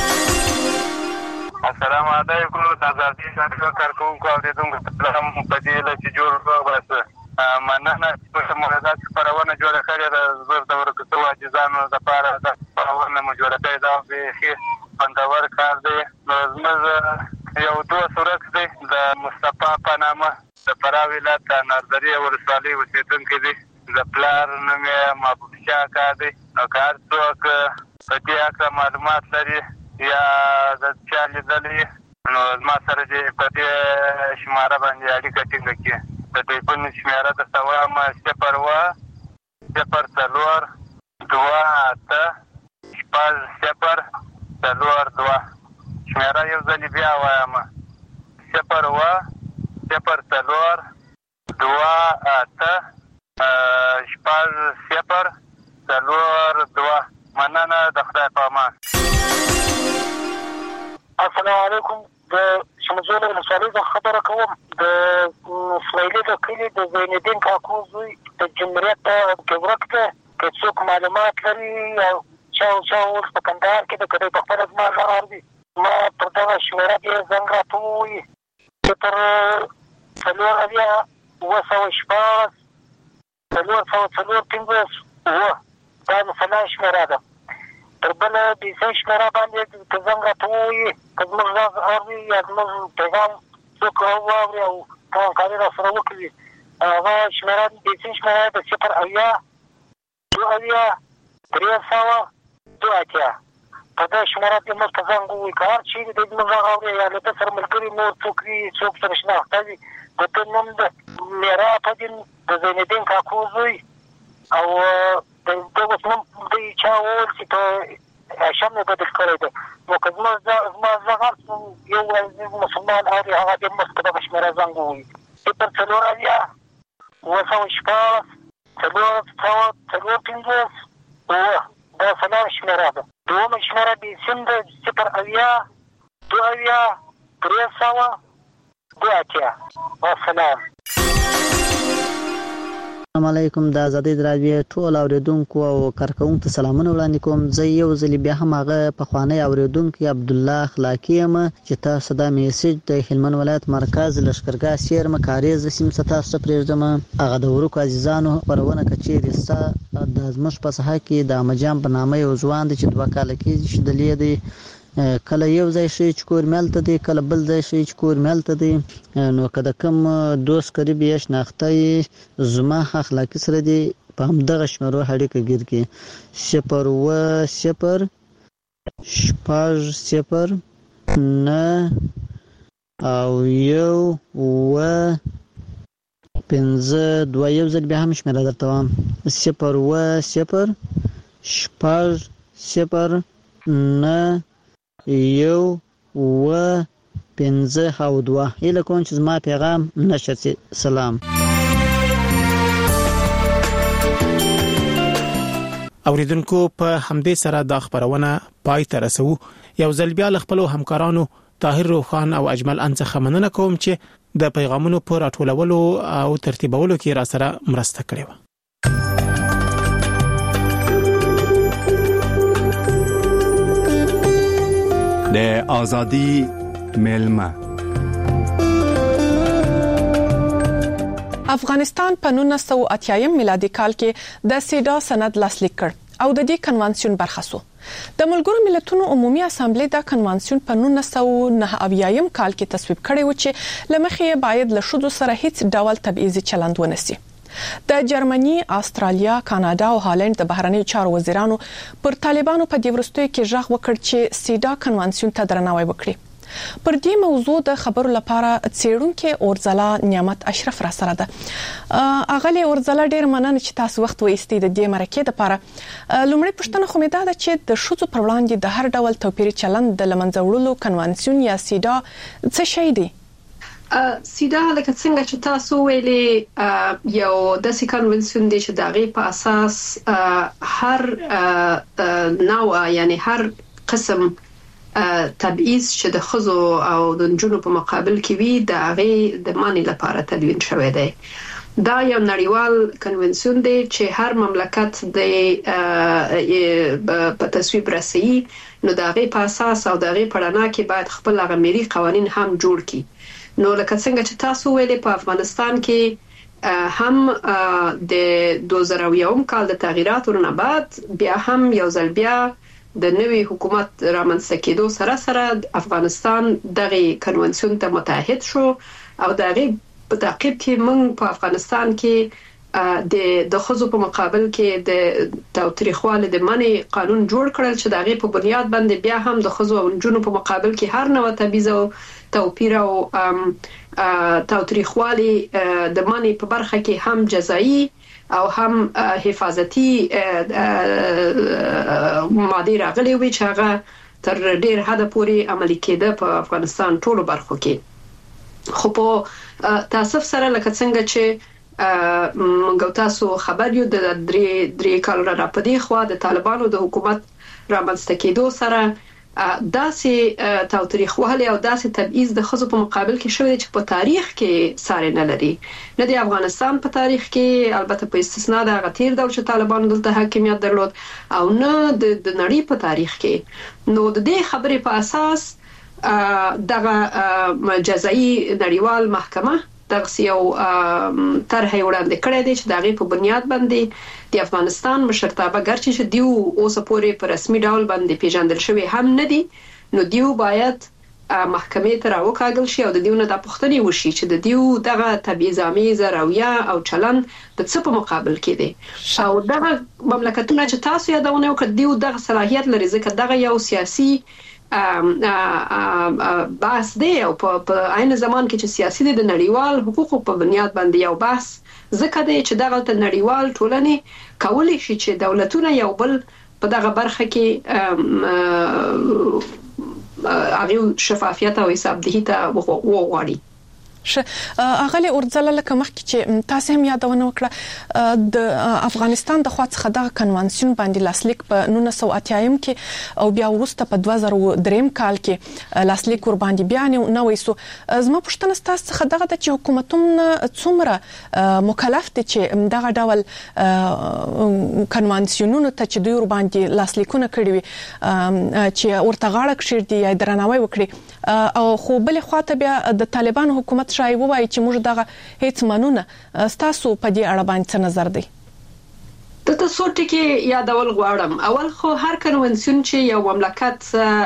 السلام علیکم. د آزادي رادیو کارکونکو اورېدونکو ته هم په دې هیله چې جوړ روغ باسه. مننه چې په مولدات خپرونه جوړه کړې ده. زموږ د ورکسو عاجزانو دپاره دا خپرونه مو جوړه کړې ده، بیخي خوندور کار دی. نو زموږ یو دوست ورک دی د مصطفی په نامه، د فراه ولایت د نردرې ولسوالۍ اوسېدونکی دی. د پلار نوم یې محبوب شاه اکا دی. نو که هر څوک په دې هکله معلومات لري یا د چا لیدلی نو زما سره دې په دې شماره باندې اړیکه ټینګه کړي. د ټلیفون شمېره درته وایم صفر اوه صفر څلور دوه اته شپږ صفر څلور دوه شمېره یو ځلې بیا وایم صفر اوه صفر څلور دوه اته شپږ صفر څلور دوه مننه د خدای په امان. السلام علیکم. د شمزول ولسوالۍ څخه خبره کوم. د اسماعیلي د کلي د زینالدین کاکو زوی د جمهوریت کې ورک دی. که څوک معلومات لري او چا او چا اوس په کندهار کې د که دی په خپله زما غږ اوري ما پر دغه شمېره دې زنګ راته ووایي صفر څلور اویا اوه سوه شپاړس څلور سوه څلور پنځوس اوه دا مثلا شمېره ده. تر بله بیسۍ شمېره باندې که زنګ راته ووایي که زموږ غږ اوري یا زموږ پیغام څوک واوري او همکاري راسره وکړي هغه شمېره بیسۍ شمېره د صفر اویا دوه اویا درې سوه دوه اتیا په دې شمېره دې موږ ته زنګ ووایي که هر چیرې دی زموږ غږ اوري یا له ده سره ملګري نور څوک وي څوک سره شناخته وي د ده نوم د میرا فدین د زینالدین کاکو زوی او د ده اوس نوم دوی چا وویل چې په هاشم یې بدل کړی دی نو که زما زما غږ یو مسلمان اوري هغه دې موږ په دغه شمېره زنګ ووایي صفر څلور اویا اوه سوه شپاړس څلور سوه څلور پنځوس اوه دا څلور شمېره ده. دومه شمېره بې سیم ده صفر اویا دوه اویا درې سوه دوه اتیا. والسلام. السلام علیکم. د آزادۍ راډیو ټول اوریدونکو او کارکوونکو ته سلامونه وړاندې کوم. زه یو ځلې بیا هم هغه پخوانی اوریدونکی عبدالله اخلاقي یم چې تاسو دا میسج د هلمند ولایت مرکز لښکرګاه سیرمه کاریز سیمې څخه تاسو ته پرېږدم. هغه د ورکو عزیزانو خپرونه که چیرې ستا د زموږ په ساحه کې د احمدجان په نامه یو ځوان دی چې دوه کاله کېږي چې دلې دی کله یو ځای شي چې کور ملته دی کله بل ځای شي چې کور ملته دی نو که د کوم دوست قریب یې شناخته یې زما اخلاقي سره دی په همدغه شمېرو اړیکه ګیر کړي صفر اوه صفر شپږ صفر نه او یو اوه پنځه دوه یو ځل بیا هم شمېره درته وایم صفر اوه صفر شپږ صفر نه یو اوه پنځه او دوه. هیله کوم چې زما پیغام نشر شي. سلام. اوریدونکو په همدې سره دا خبرونه پای ته رسو. یو ځل بیا له خپل همکارانو طاهر روخان او اجمل انڅخه مننه کوم چې د پیغامونو په راټولولو او ترتیبولو کې را سره مرسته کړې و. د آزادی ملمه افغانستان په نولس سوه اتیا میلادي کال کې د سیډا سند لاسلیک کړ او د دې کنوانسیون برخه شو. د ملګرو ملتونو عمومي اسامبلې دا کنوانسیون په نولس سوه نهه اویا کال کې تصویب کړی و چې لمخې باید له شذو سره هیڅ ډول تبعیضي چلند ونشي. د جرمني، استرالیا، کاناډا او هالند د بهرنیو چارو وزیرانو پر طالبانو په دې وروستیو کې ژغ وکړ چې سیډا کنوانسیون ته درناوی وکړي. پر دې موضوع د خبرو لپاره څېړونکو اورځلا نعمت اشرف را سره ده. اغلی اورځلا ډېر مننه چې تاسو وخت وایستئ د دې مرکې لپاره. لومړی پوښتنه خو مې دا ده چې د شذو پر وړاندې د هر ډول توپیري چلند د لمنځه وړلو کنوانسیون یا سیډا څه شی دی؟ سیدا لکه څنګه چې تاسو ویلي یو د سی کنونسیون دی چې دغه په اساس هر نوع یعنی هر قسم تبعیض چې د خزو او د نجونو په مقابل کې وي د هغه د معنی لپاره تدوین شوی دی. دا یو نړیوال کنونسیون دی چې هر مملکت د په تصویب رسي نو د هغه په اساس او د هغه په اړه کې باید خپل غمري قوانين هم جوړ کړي. نو لکه څنګه چې تاسو ویلي په افغانستان کې هم د دوه زره یو کال د تغییراتو نه بعد بیا هم یو ځل بیا د نوي حکومت رامنځته کېدو سره سره افغانستان دغه کنونسیون ته متحد شو او دغه په تعقیب کې موږ په افغانستان کې د د خزو په مقابل کې د تاوتریخوالي د منی قانون جوړ کړل چې دغه په بنیاد باندې بیا هم د خزو او نجونو په مقابل کې هر نوع تبعیض او توپیر او تاوتریخوالي د منی په برخه کې هم جزایي او هم حفاظتي ماده راغلي وي چې هغه تر ډیر حد پورې عملي کېده په افغانستان ټولو برخو کې. خو په تاسف سره لکه څنګه چې موږ تاسو خبر یو د درې درې کال را پدې خو د طالبانو د حکومت رامنځته کېدو سره داسې تاوتریخوالی او داسې تبعیض د خزو په مقابل کې شوی چې په تاریخ کې ساری نه لري، نه د افغانستان په تاریخ کې، البته په استثناء د غتیر دور چې طالبانو دلته حاکمیت درلود، او نه د نړۍ په تاریخ کې. نو د دې خبرې په اساس دغه جزایي نړیوال محکمه دغه یو طرح وړاندې کړی دی چې دغه په بنیاد باندې د افغانستان مشرتابه ګرچې چې دیو اوس پورې په رسمي ډول باندې پیژندل شوی هم نه دی، نو دیو باید محکمې ته راوکاږل شي او د دیو نه د پوښتنې وشي چې د دیو دغه تبعیض‌آمیزه رویه او چلند د څه په مقابل کې دی، او دغه مملکتونه چې تاسو یادونه وکړه دیو دغه صلاحیت لري ځکه دغه یو سیاسي بحث دی او په عین زمان کې چې سیاسي دی د نړیوال حقوقو په بنیاد باندې یو بحث ځکه دی چې دغه نړیوال ټولنې کولی شي چې دولتونه یو بل په دغه برخه کې هغه شفافیت او حساب دهی ته وغواړي. اغلی اورځل لکه مخکې چې تاسو هم یادونه وکړه د افغانستان د خوا څخه د کنوانسیون باندې لاسلیک په نولس سوه اتیا کې او بیا وروسته په دوه زره درې کال کې لاسلیک ور باندې بیان نه وېسو. زما پوښتنه تاسو څخه دغه د حکومتونو څومره مکلف دي چې دغه ډول کنوانسیونونو ته چې دوی ور باندې لاسلیکونه کړی وي چې ورته غاړه کړی یا درناوی وکړي، او خو بل خواته بیا د طالبان حکومت شای وایي چې موږ دغه هیڅ منونه. تاسو په دې اړه باندې څه نظر دی؟ د تاسو ټکی یادول غواړم. اول خو هر کنونسیون چې یو مملکت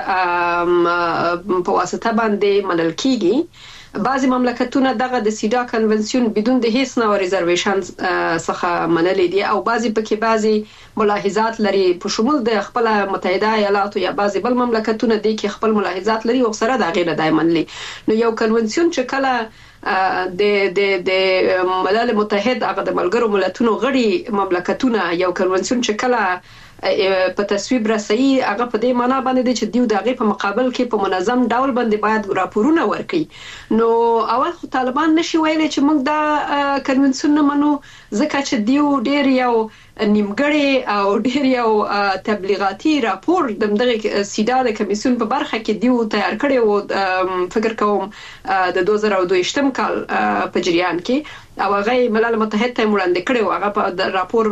په واسطه باندې منل کیږي، بعضی مملکتونه دغه د سیدا کنونسیون بدون د هیڅ نوع ریزرویشن څخه منلي دي، او بعضی پکې بعضی ملاحظات لري په شمول د خپل متحده ایالاتو یا بعضی بل مملکتونه دي کې خپل ملاحظات لري او سره د غیر دایمن لري. نو یو کنونسیون چې کله د د د ملل متحد هغه د ملګرو ملتونو غړي مملکتونه یو کنونسیون چې کله په تصویب رسي هغه په دې معنی باندې چې دیو دغه په مقابل کې په منظم ډول باندې باید راپورونه ورکړي. نو اول خو طالبان نشي ویلي چې موږ دا کنونسیون نه منو ځکه چې دیو ډیر یو نیمګړی او ډیر یو تبلیغاتي راپور د دغه سیدا د کمیسیون په برخه کې دیو تیار کړی او فکر کوم د دوه زره دوه کال په جریان کې او هغه ملل متحد ته وړاندې کړی او هغه په راپور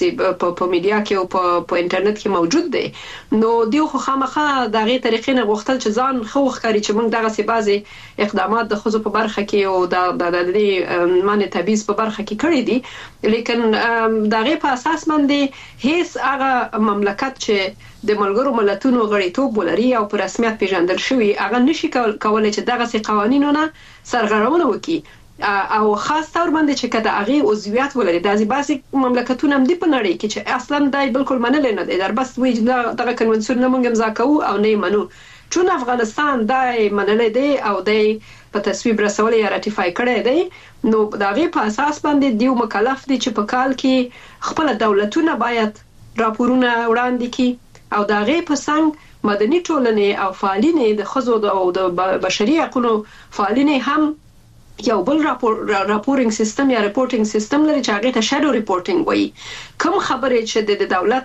په میډیا کې او په انټرنیټ کې موجود دی. نو دیو خو خامخا دغه طریقې نه غوښتل چې ځان خو ښکاري چې موږ دغه سی بازي اقدامات د خزو په برخه کې او د د د معنی تبعیض په برخه کې کړی دي، لیکن دغه په اساس باندې هیڅ هغه مملکت چې د ملګرو ملتونو غړیتوب ولري او په رسمیت پیژندل شوی هغه نشي کولای چې دغه سی قوانینونه سرغړونه وکړي، او خاص تور باندې چې کده هغه عضویت ولري. د ازباسي مملکتونو هم دی په نړۍ کې چې اصلا دای بالکل منل نه دي، در بس وی دغه کنونسیون نه مونږ امضا کوو او نه منو، چون افغانستان دای منل دی او دای په تصویب رسول یا راتیفای کړی دی. نو دغه په اساس باندې دیو مکلف دي چې په کال کې خپل دولتونه باید راپورونه وړاندې کړي او دغه په څنګه مدني ټولنې او فعالین د خزو او د بشري حقوقو فعالین هم یو بل راپور راپورینګ سیستم یا ریپورتینګ سیستم لري چې هغه ته شادو ریپورتینګ وایي. کوم خبرې چې د دولت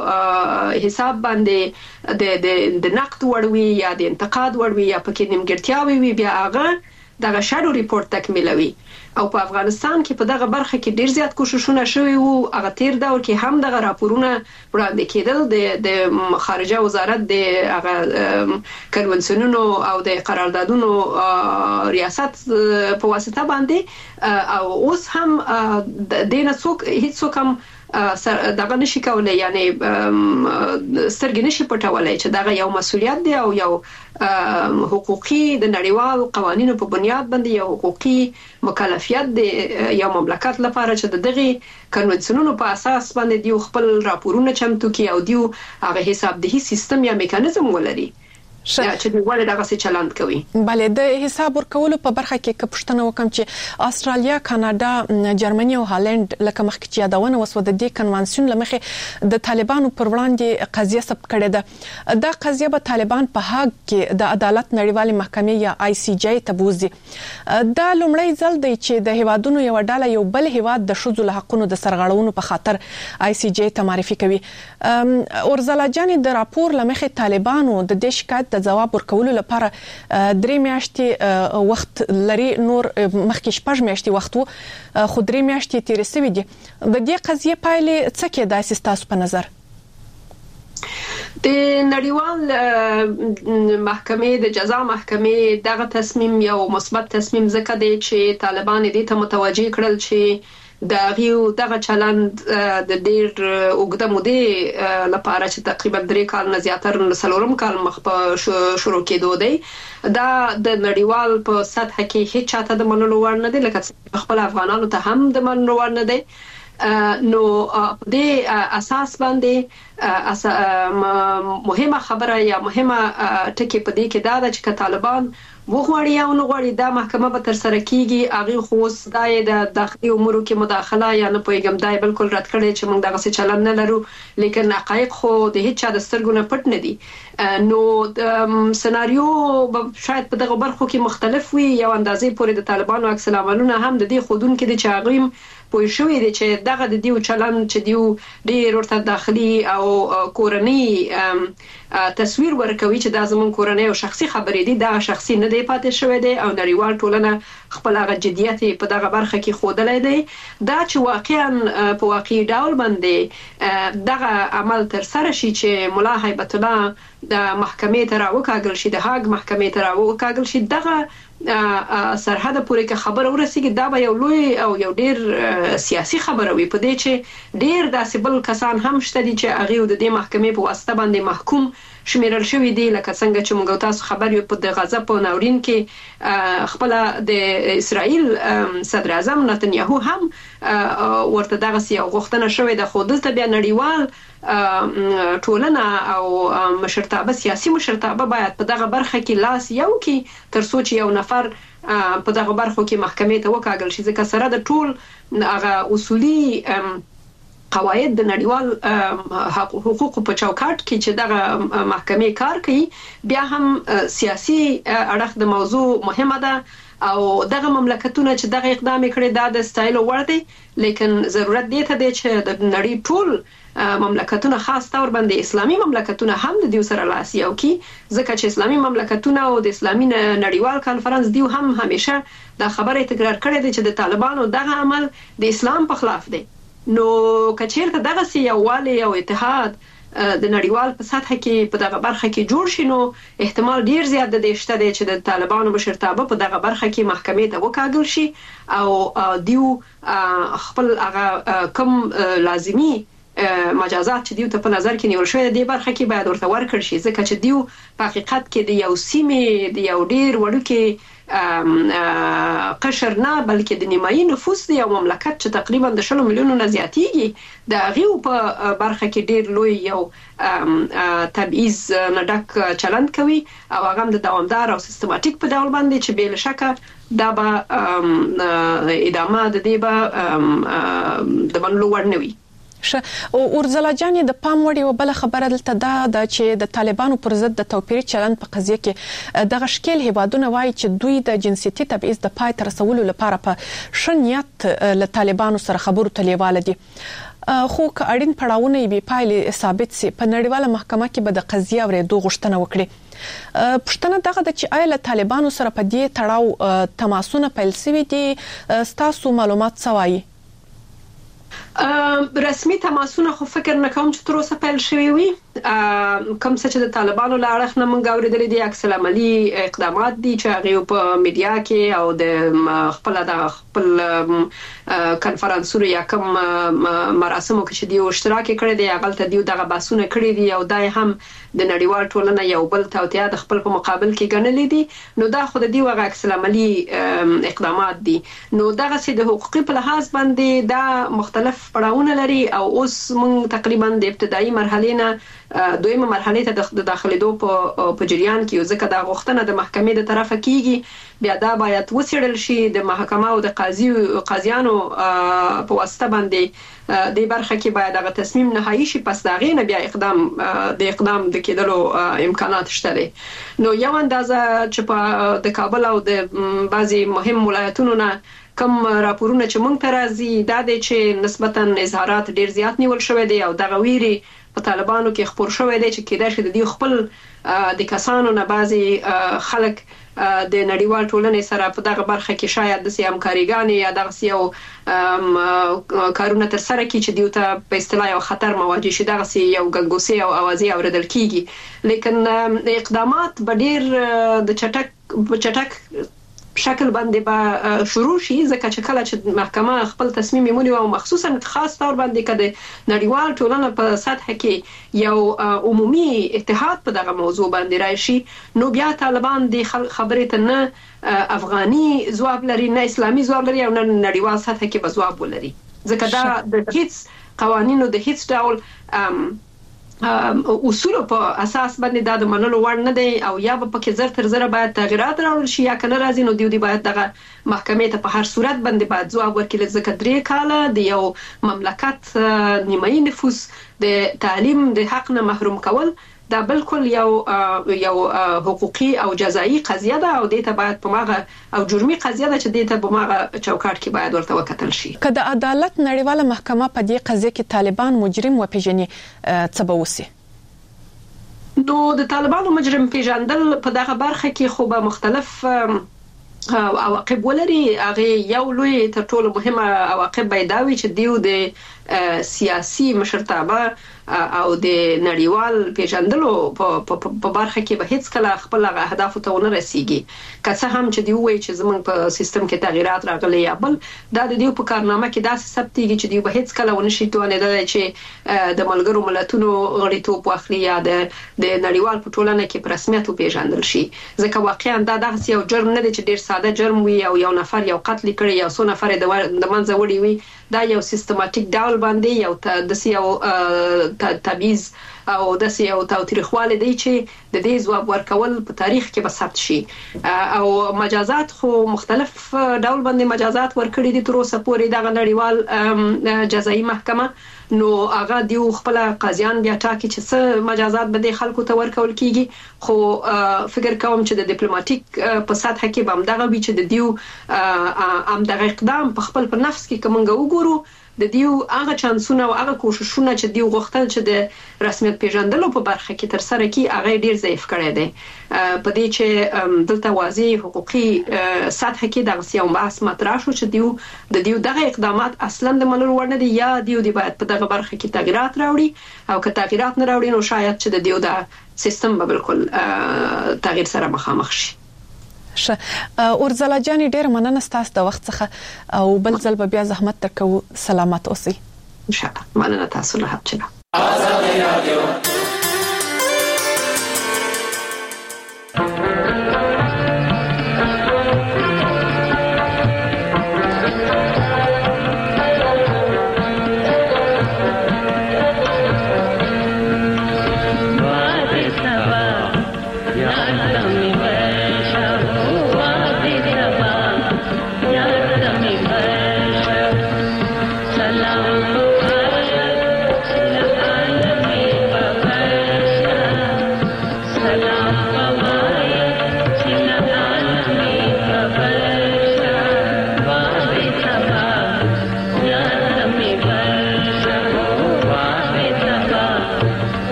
په حساب باندې د د د نقد وړوي یا د انتقاد وړوي یا پکې نیمګړتیاوي وي بیا هغه دغه شادو ریپورت تکمیلوي. او په افغانستان کې په دغه برخه کې ډیر زیات کوششونه شوي وو، هغه تیر دور کې هم دغه راپورونه وړاندې کېدل د د خارجه وزارت د هغه کنونسیونونو او د قراردادونو ریاست په واسطه باندې، او اوس هم د نه څوک هیڅ څوک هم دغه نشي کولای، یعنی سترګې نشي پټولای چې دغه یو مسولیت دی او یو حقوقي د نړیوال قوانینو په بنیاد باندې یو حقوقي مکلفیت دی یو مملکت لپاره چې دغه کنونسیونونو په اساس باندې دیو خپل راپورونه چمتو کړي او دیو هغه حساب دهي سیستم یا میکانیزم ولري. چې ولې دغه څه چلند کوي. بله د حساب ورکولو په برخه کې کپښتنه وکم چې استرالیا، کاناډا، جرمني او هالند لکه مخکې چې یادونه وسو د دې کنوانسیون لمخې د طالبانو پر وړاندې قضیه ثبت کړې ده. دا قضیه به طالبان په هاګ کې د عدالت نړیوالې محکمې یا آی سی جی ته بوزي. دا لومړی ځل دی چې د هیوادونو یو ډله یو بل هیواد د ښځو له حقونو د سرغړونو په خاطر آی سی جی ته معرفي کوي. اورزلا جان د راپور لمخې طالبانو د دې شکایت د جواب ورکولو لپاره درې میاشتې وخت لري، نور مخکې شپږ میاشتې وخت وو، خو درې میاشتې تیرې شوې دي. د دې قضیې پایلې څه کېدای ستاسو په نظر؟ د نړیوال محکمې د جزا محکمې دغه تصمیم یو مثبت تصمیم ځکه دی چې طالبان دې ته متوجه کړل چې د غیو دغه چلند د ډیر اوږده مودې لپاره چې تقریبا درې کال نه زیاتره سلورم کال مخ په شروع کېدو دی، دا د نړیوال په سطح کې هیڅ چاته د منلو وړ نه دی، لکه خپل افغانانو ته هم د منلو وړ نه دی. نو په دې اساس باندې مهمه خبره یا مهمه ټکی په دې کې دا ده چې طالبان وغواړي یا نه غواړي دا محکمه به تر سره کیږي. هغه خو دای د داخلي امورو کې مداخله یا نه پویګم دای بالکل رد کړي چې موږ دغه څه چلن نه لرو، لیکن حقایق خو د هیڅ چا د سترګو نه پټ نه دي. نو سناریو شاید په دغه برخو کې مختلف وي، یو اندازې پورې د طالبانو عکس العملونه هم د دې خودون کې د چاغیم پوه شوې دي چې دغه د دیو چلن چې دیو ډیر ورته داخلي او کورنۍ تصویر ورکوي چې دا زمون کورنۍ او شخصي خبرې دي، دا شخصي نه دی پاتې شوی دی او نړیوال ټولنه خپل هغه جديت په دغه برخه کې خودلای دی. دا چې واقعا په واقعي ډول باندې دغه عمل تر سره شي چې مولا هیبت الله د محکمې ته راوکاږل شي، د هاګ محکمې ته راوکاږل شي، دغه سرحد پورې کې خبر ورسیږي، دا به یو لوی او یو ډیر سیاسي خبره وي په دې چې ډیر داسې بل کسان هم شته دي چې هغه د دې محکمې په واسطه باندې محکوم شمیرل شوی دی، لکه څنګه چې موږ تاسو خبر یو په غزه په ناورین کې خپل د اسرائیل صدر اعظم نتنیاهو هم ورته دغه یو غوښتنه شوې ده، خو دلته بیا نړیوال ټولنه او مشرتابه سیاسي مشرتابه باید په دغه برخه کې لاس یو کې تر څو چې یو نفر په دغه برخو کې محکمې ته وکاږل شي، ځکه سره د ټول هغه اصولي قواعد د نړیوال حقوقو په چوکاټ کې چې دغه محکمې کار کوي، بیا هم سیاسي اړخ د موضوع مهمه ده او دغه مملکتونه چې دغه اقدام کړي دا د ستایلو وړ دی، لیکن ضرورت دی ته دی چې د نړۍ ټول مملکتونه خاص تور باندې اسلامي مملکتونه هم د دیو سره لاس یو کی، ځکه چې اسلامي مملکتونه او د اسلامي نړیوال کانفرنس دیو هم همیشه دا خبره تکرار کړې ده چې د طالبانو دغه عمل د اسلام په خلاف دی. نو کچیرته دغه سی یووالی او اتحاد د نړیوال په سطح کې په دغه برخه کې جوړ شي، نو احتمال ډیر زیات د دې شته دی چې د طالبانو مشرتابه په دغه برخه کې محکمې ته وکاږل شي او دیو خپل هغه کم لازمی مجازات چې دیو ته په نظر کې نیول شوی دی برخه کې باید ورته ورکړ شي، ځکه چې دیو په حقیقت کې د یو سیمې د یو ډیر وړوکی قشر نه بلکې د نیمایي نفوس دی او مملکت چې تقریبا د شلو میلیونو نه زیاتیږي د غیو په برخه کې ډیر لوی یو تبعیض نه ډک چلند کوي او هغه د دوامدار او سیستماتیک په ډول باندې چې بل شکه دا به ادامه د دې به د منلو وړ نه وي. او اورزلا جان د پام وړ یو بل خبره دلته دا د چې د طالبانو پر ضد د توپیري چلند په قضیه کې د غشکل هیوادونه وایي چې دوی د جنسيتي تبعیض د پای تر رسولو لپاره په شنیت له طالبانو سره خبرو تلیواله دي، خو که اړین پړاوونه به پایلې ثابت سي په نړیواله محکمه کې به د قضیه ورېدو غوښتنه وکړي. پښتنه دغه د چې آیا له طالبانو سره په دې تړاو تماسونه پیل شوي دي، ستاسو معلومات څه وایي؟ رسمي تماسونه خو فکر نه کوم چې تر اوسه پیل شوي وي، کوم څه چې د طالبانو له اړخ نه موږ اورېدلي دي عکس العملي اقدامات دي چې هغه په میډیا کې او د خپل د خپل کانفرنسونو یا کوم مراسمو کې چې دی اشتراک کړی دی هغه ته دی دغه باسونه کړی دي او دای هم د نړیوال ټولنه یو بل توطئه د خپل په مقابل کې ګڼلې دي، نو دا خو د دی وغه عکس العملي اقدامات دي، نو دغه سي د حقوقي په لحاظ باندې دا مختلف پړاوونه لري او اوس موږ تقریبا د ابتدایي مرحله نه دویمه مرحله ته د داخليدو په په جریان کې ځکه دا غوښتنه د محکمې د طرفه کیږي بیا دا باید وڅېړل شي د محکمه او د قاضي قاضیانو په واسطه باندې د برخه کې باید هغه تصمیم نهایی شي پس دا غینه بیا اقدام د اقدام د کېدلو امکانات شته. نو یو اندازه چې په د کابل او د بعضي مهم ولایتونو نه کوم راپورونه چې مونږ ته راځي دا د چې نسبتاً اظهارات ډیر زیات نیول شوی دی او د غویری په طالبانو کې خبر شوی دی چې کېدای شي د دې خپل د کسانو نه بعضي خلک د نړیوال ټولنې سره په دغه برخه کې شاید د سیام کاریګانی یا دغه سیو کارونه تر سره کې چې دیوته په اصطلاح یو خطر مواجه شي دغه سی یو ګنګوسي او اوازي اوریدل کیږي لیکن اقدامات به ډیر د چټک چټک شکل باندې به شروع شي ځکه چې کله چې محکمه خپل تصمیم ونیوي او مخصوصا خاص تور باندې کده نړیوال ټولنه په سطح کې یو عمومي اتحاد په دغه موضوع باندې راشي نو بیا طالبان د خبرې ته نه افغاني ځواب لري نه اسلامي ځواب لري او نه نړیوال سطح کې به ځواب ولري ځکه دا د هیڅ قوانینو د هیڅ ډول اصول په اساس باندې دا د منلو وړ نه دی او یا په کې زر تر زر باید تغیرات راوړل شي یا کنه راځي نو دیو دی باید دغه محکمې ته په هر صورت باندې باید ځواب ورکړي ځکه درې کاله د یو مملکت نیمایي نفوس د تعلیم د حق نه محروم کول دا بالکل یو یو حقوقي او جزایی قضیه ده او دته باید په ماغه او جرمي قضیه ده چې دته په ماغه چوکاټ کې باید ورته وکتل شي. کله عدالت نړیواله محکمه په دې قضیه کې طالبان مجرم وپیژني څه به وسی؟ نو د طالبانو مجرم پیژندل په دغه برخه کې خو به مختلف عواقب ولري هغه یو لوی تر ټولو مهمه عواقب بيداوي چې دیو د سیاسي مشرتابه او د نړیوال پیژندلو په برخه کې به هیڅ کله خپل اهداف ته ونه رسیږي که څه هم چې دی وایي چې زمونږ په سیستم کې تغیرات راغلي یا بل دا د دیو په کارنامه کې داسې ثبتېږي چې دی به هیڅ کله ونه شي توانېدلی چې د ملګرو ملتونو غړیتوب واخلي یا د د نړیوال په ټولنه کې په رسمیت وپیژندل شي ځکه واقعا دا دغه یو جرم نه دی چې ډیر ساده جرم وي او یو نفر یو قتل کړي یا څو نفر د منځه وړي وي دا یو سیستماتیک ډول باندې یو د سیو تبعیض او د سیو تاوتریخواله دی چې د دې ځواب ورکول په تاریخ کې به ثبت شي او مجازات خو مختلف ډول باندې مجازات ورکړي دي تر اوسه پورې د نړیوال جزایي محکمه نو هغه دیو خپل قاضیان بیا ټاکي چې څه مجازات به د خلکو ته ورکول کیږي خو فکر کوم چې د ډیپلوماټیک په سطح کې به هم دغه وی چې د دیو ام دغه اقدام په خپل په نفس کې کومنګ وګورو د دیو هغه چانسونه او هغه کوششونه چې دیو غوښتل چې د رسمیت پیژندلو په برخه کې تر سره کی هغه ډیر ضعیف کړی دی په دې چې دلته واضح حقوقي سطح کې د سیاو بحث مطرح شو چې دیو د دیو دغه اقدامات اصلا د منلو وړ نه دي یا دیو دی باید په دغه برخه کې تغیرات راوړي او که تغیرات نه راوړي نو شاید چې د دیو د سیستم به بالکل تغییر سره مخامخ شي. ش اورزلا جان ډیر مننه ستاسو د وخت څخه او بل ځل بیا زحمت ترکو سلامت اوسئ ان شاء الله مننه تاسو له حبچنه آزاد رادیو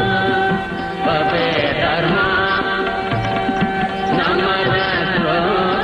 Namaste.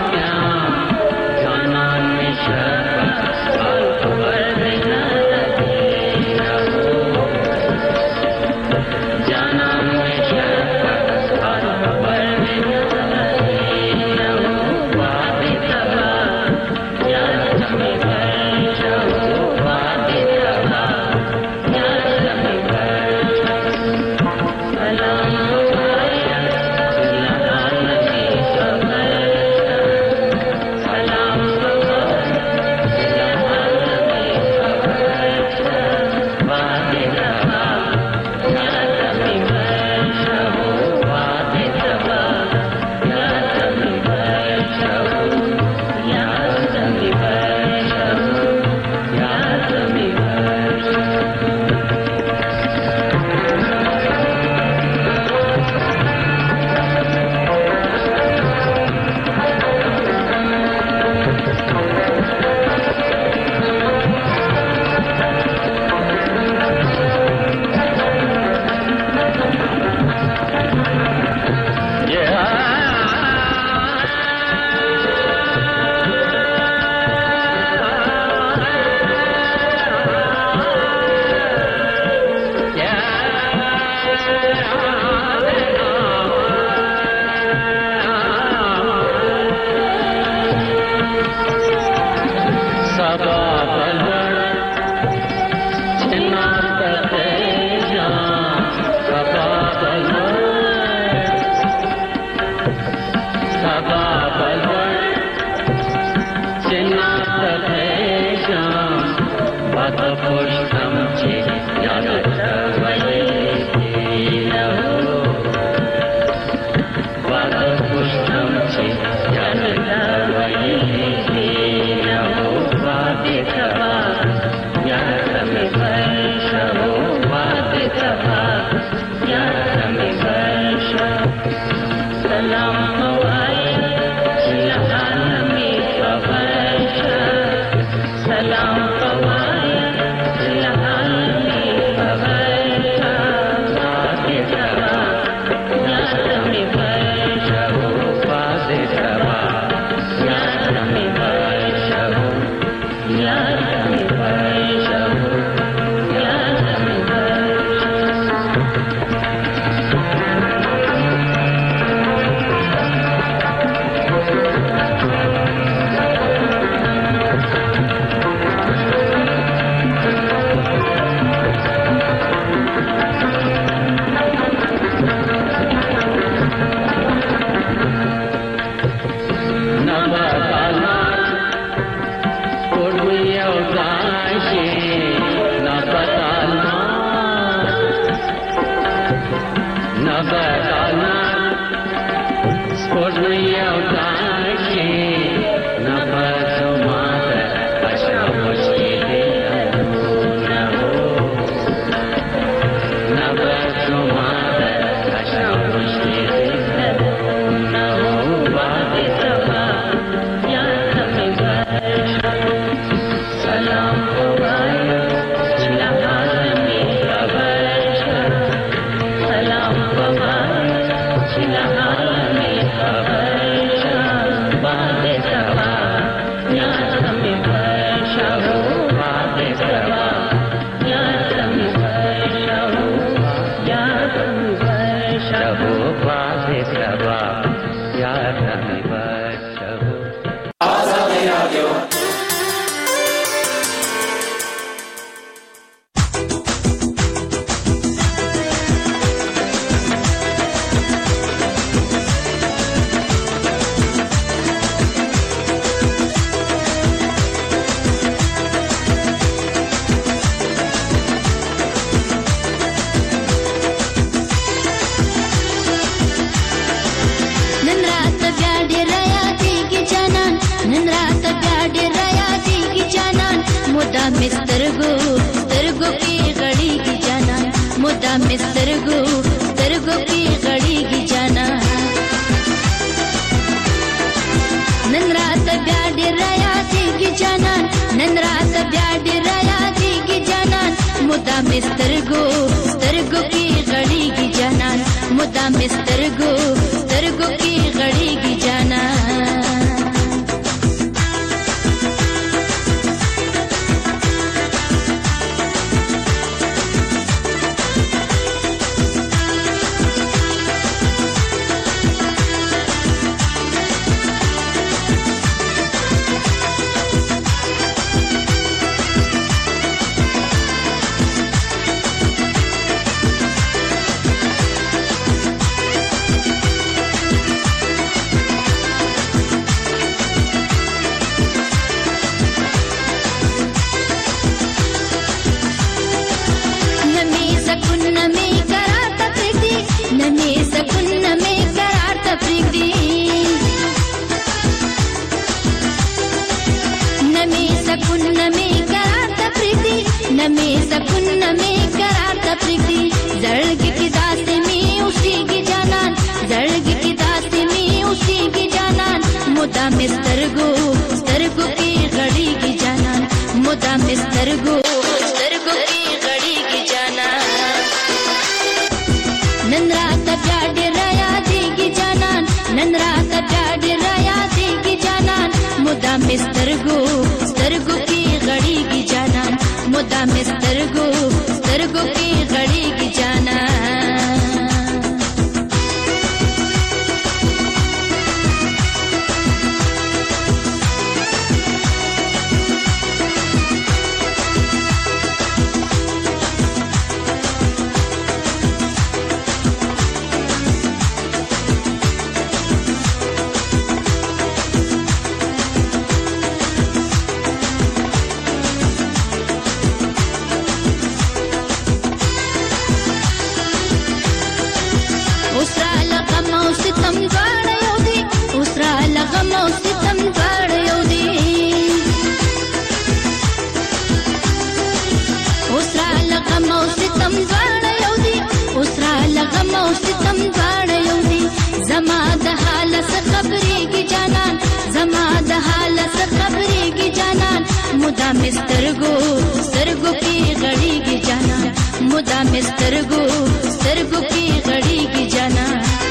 मुदा मिस्तरगो स्तरगो की घड़ी की जाना मुदा मिस्तरगो स्तरगो की घड़ी की जाना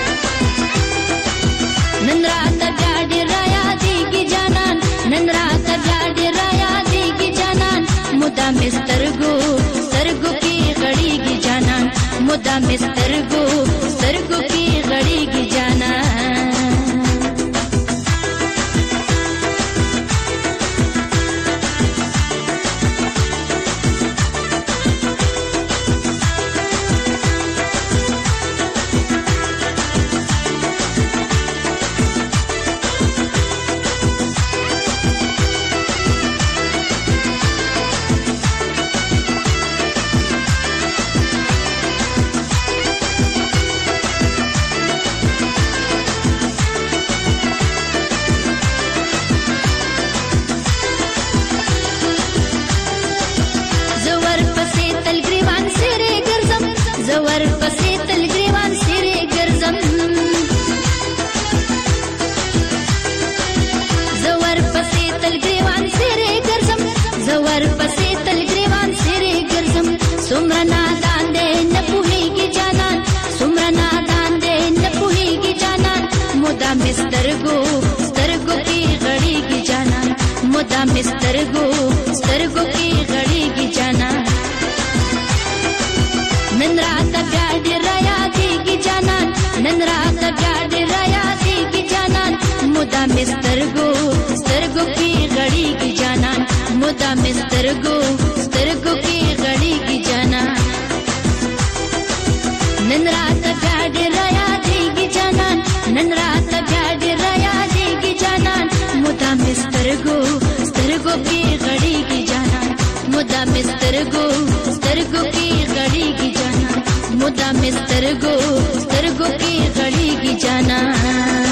नंदरात गाड़ी राया दी की जाना नंदरात गाड़ी राया दी की जाना मुदा मिस्तरगो स्तरगो की घड़ी की जाना मुदा मिस्तरगो स्तरगो की घड़ी की जाना زور پسې تل ګریوان سره ګرځم زور پسې تل ګریوان سره ګرځم زور پسې تل ګریوان سره ګرځم سمرا نادان دې نه پوهیږي جانان سمرا نادان دې نه پوهیږي جانان مودا مسترګو سترګو کې غړيږي جانان مودا مسترګو سترګو کې غړيږي جانان नन रात गाड़ी राया दी की जानान नन रात गाड़ी राया दी की जानान मुदा मिस्तरगो स्तरगो की घड़ी की जानान मुदा मिस्तरगो स्तरगो की घड़ी की जानान नन रात गाड़ी राया दी की जानान नन रात गाड़ी राया दी की जानान मुदा मिस्तरगो स्तरगो की घड़ी की जानान मुदा मिस्तरगो स्तरगो की घड़ी की जाना मुदा मिस्तरगो स्तरगो की घड़ी की जाना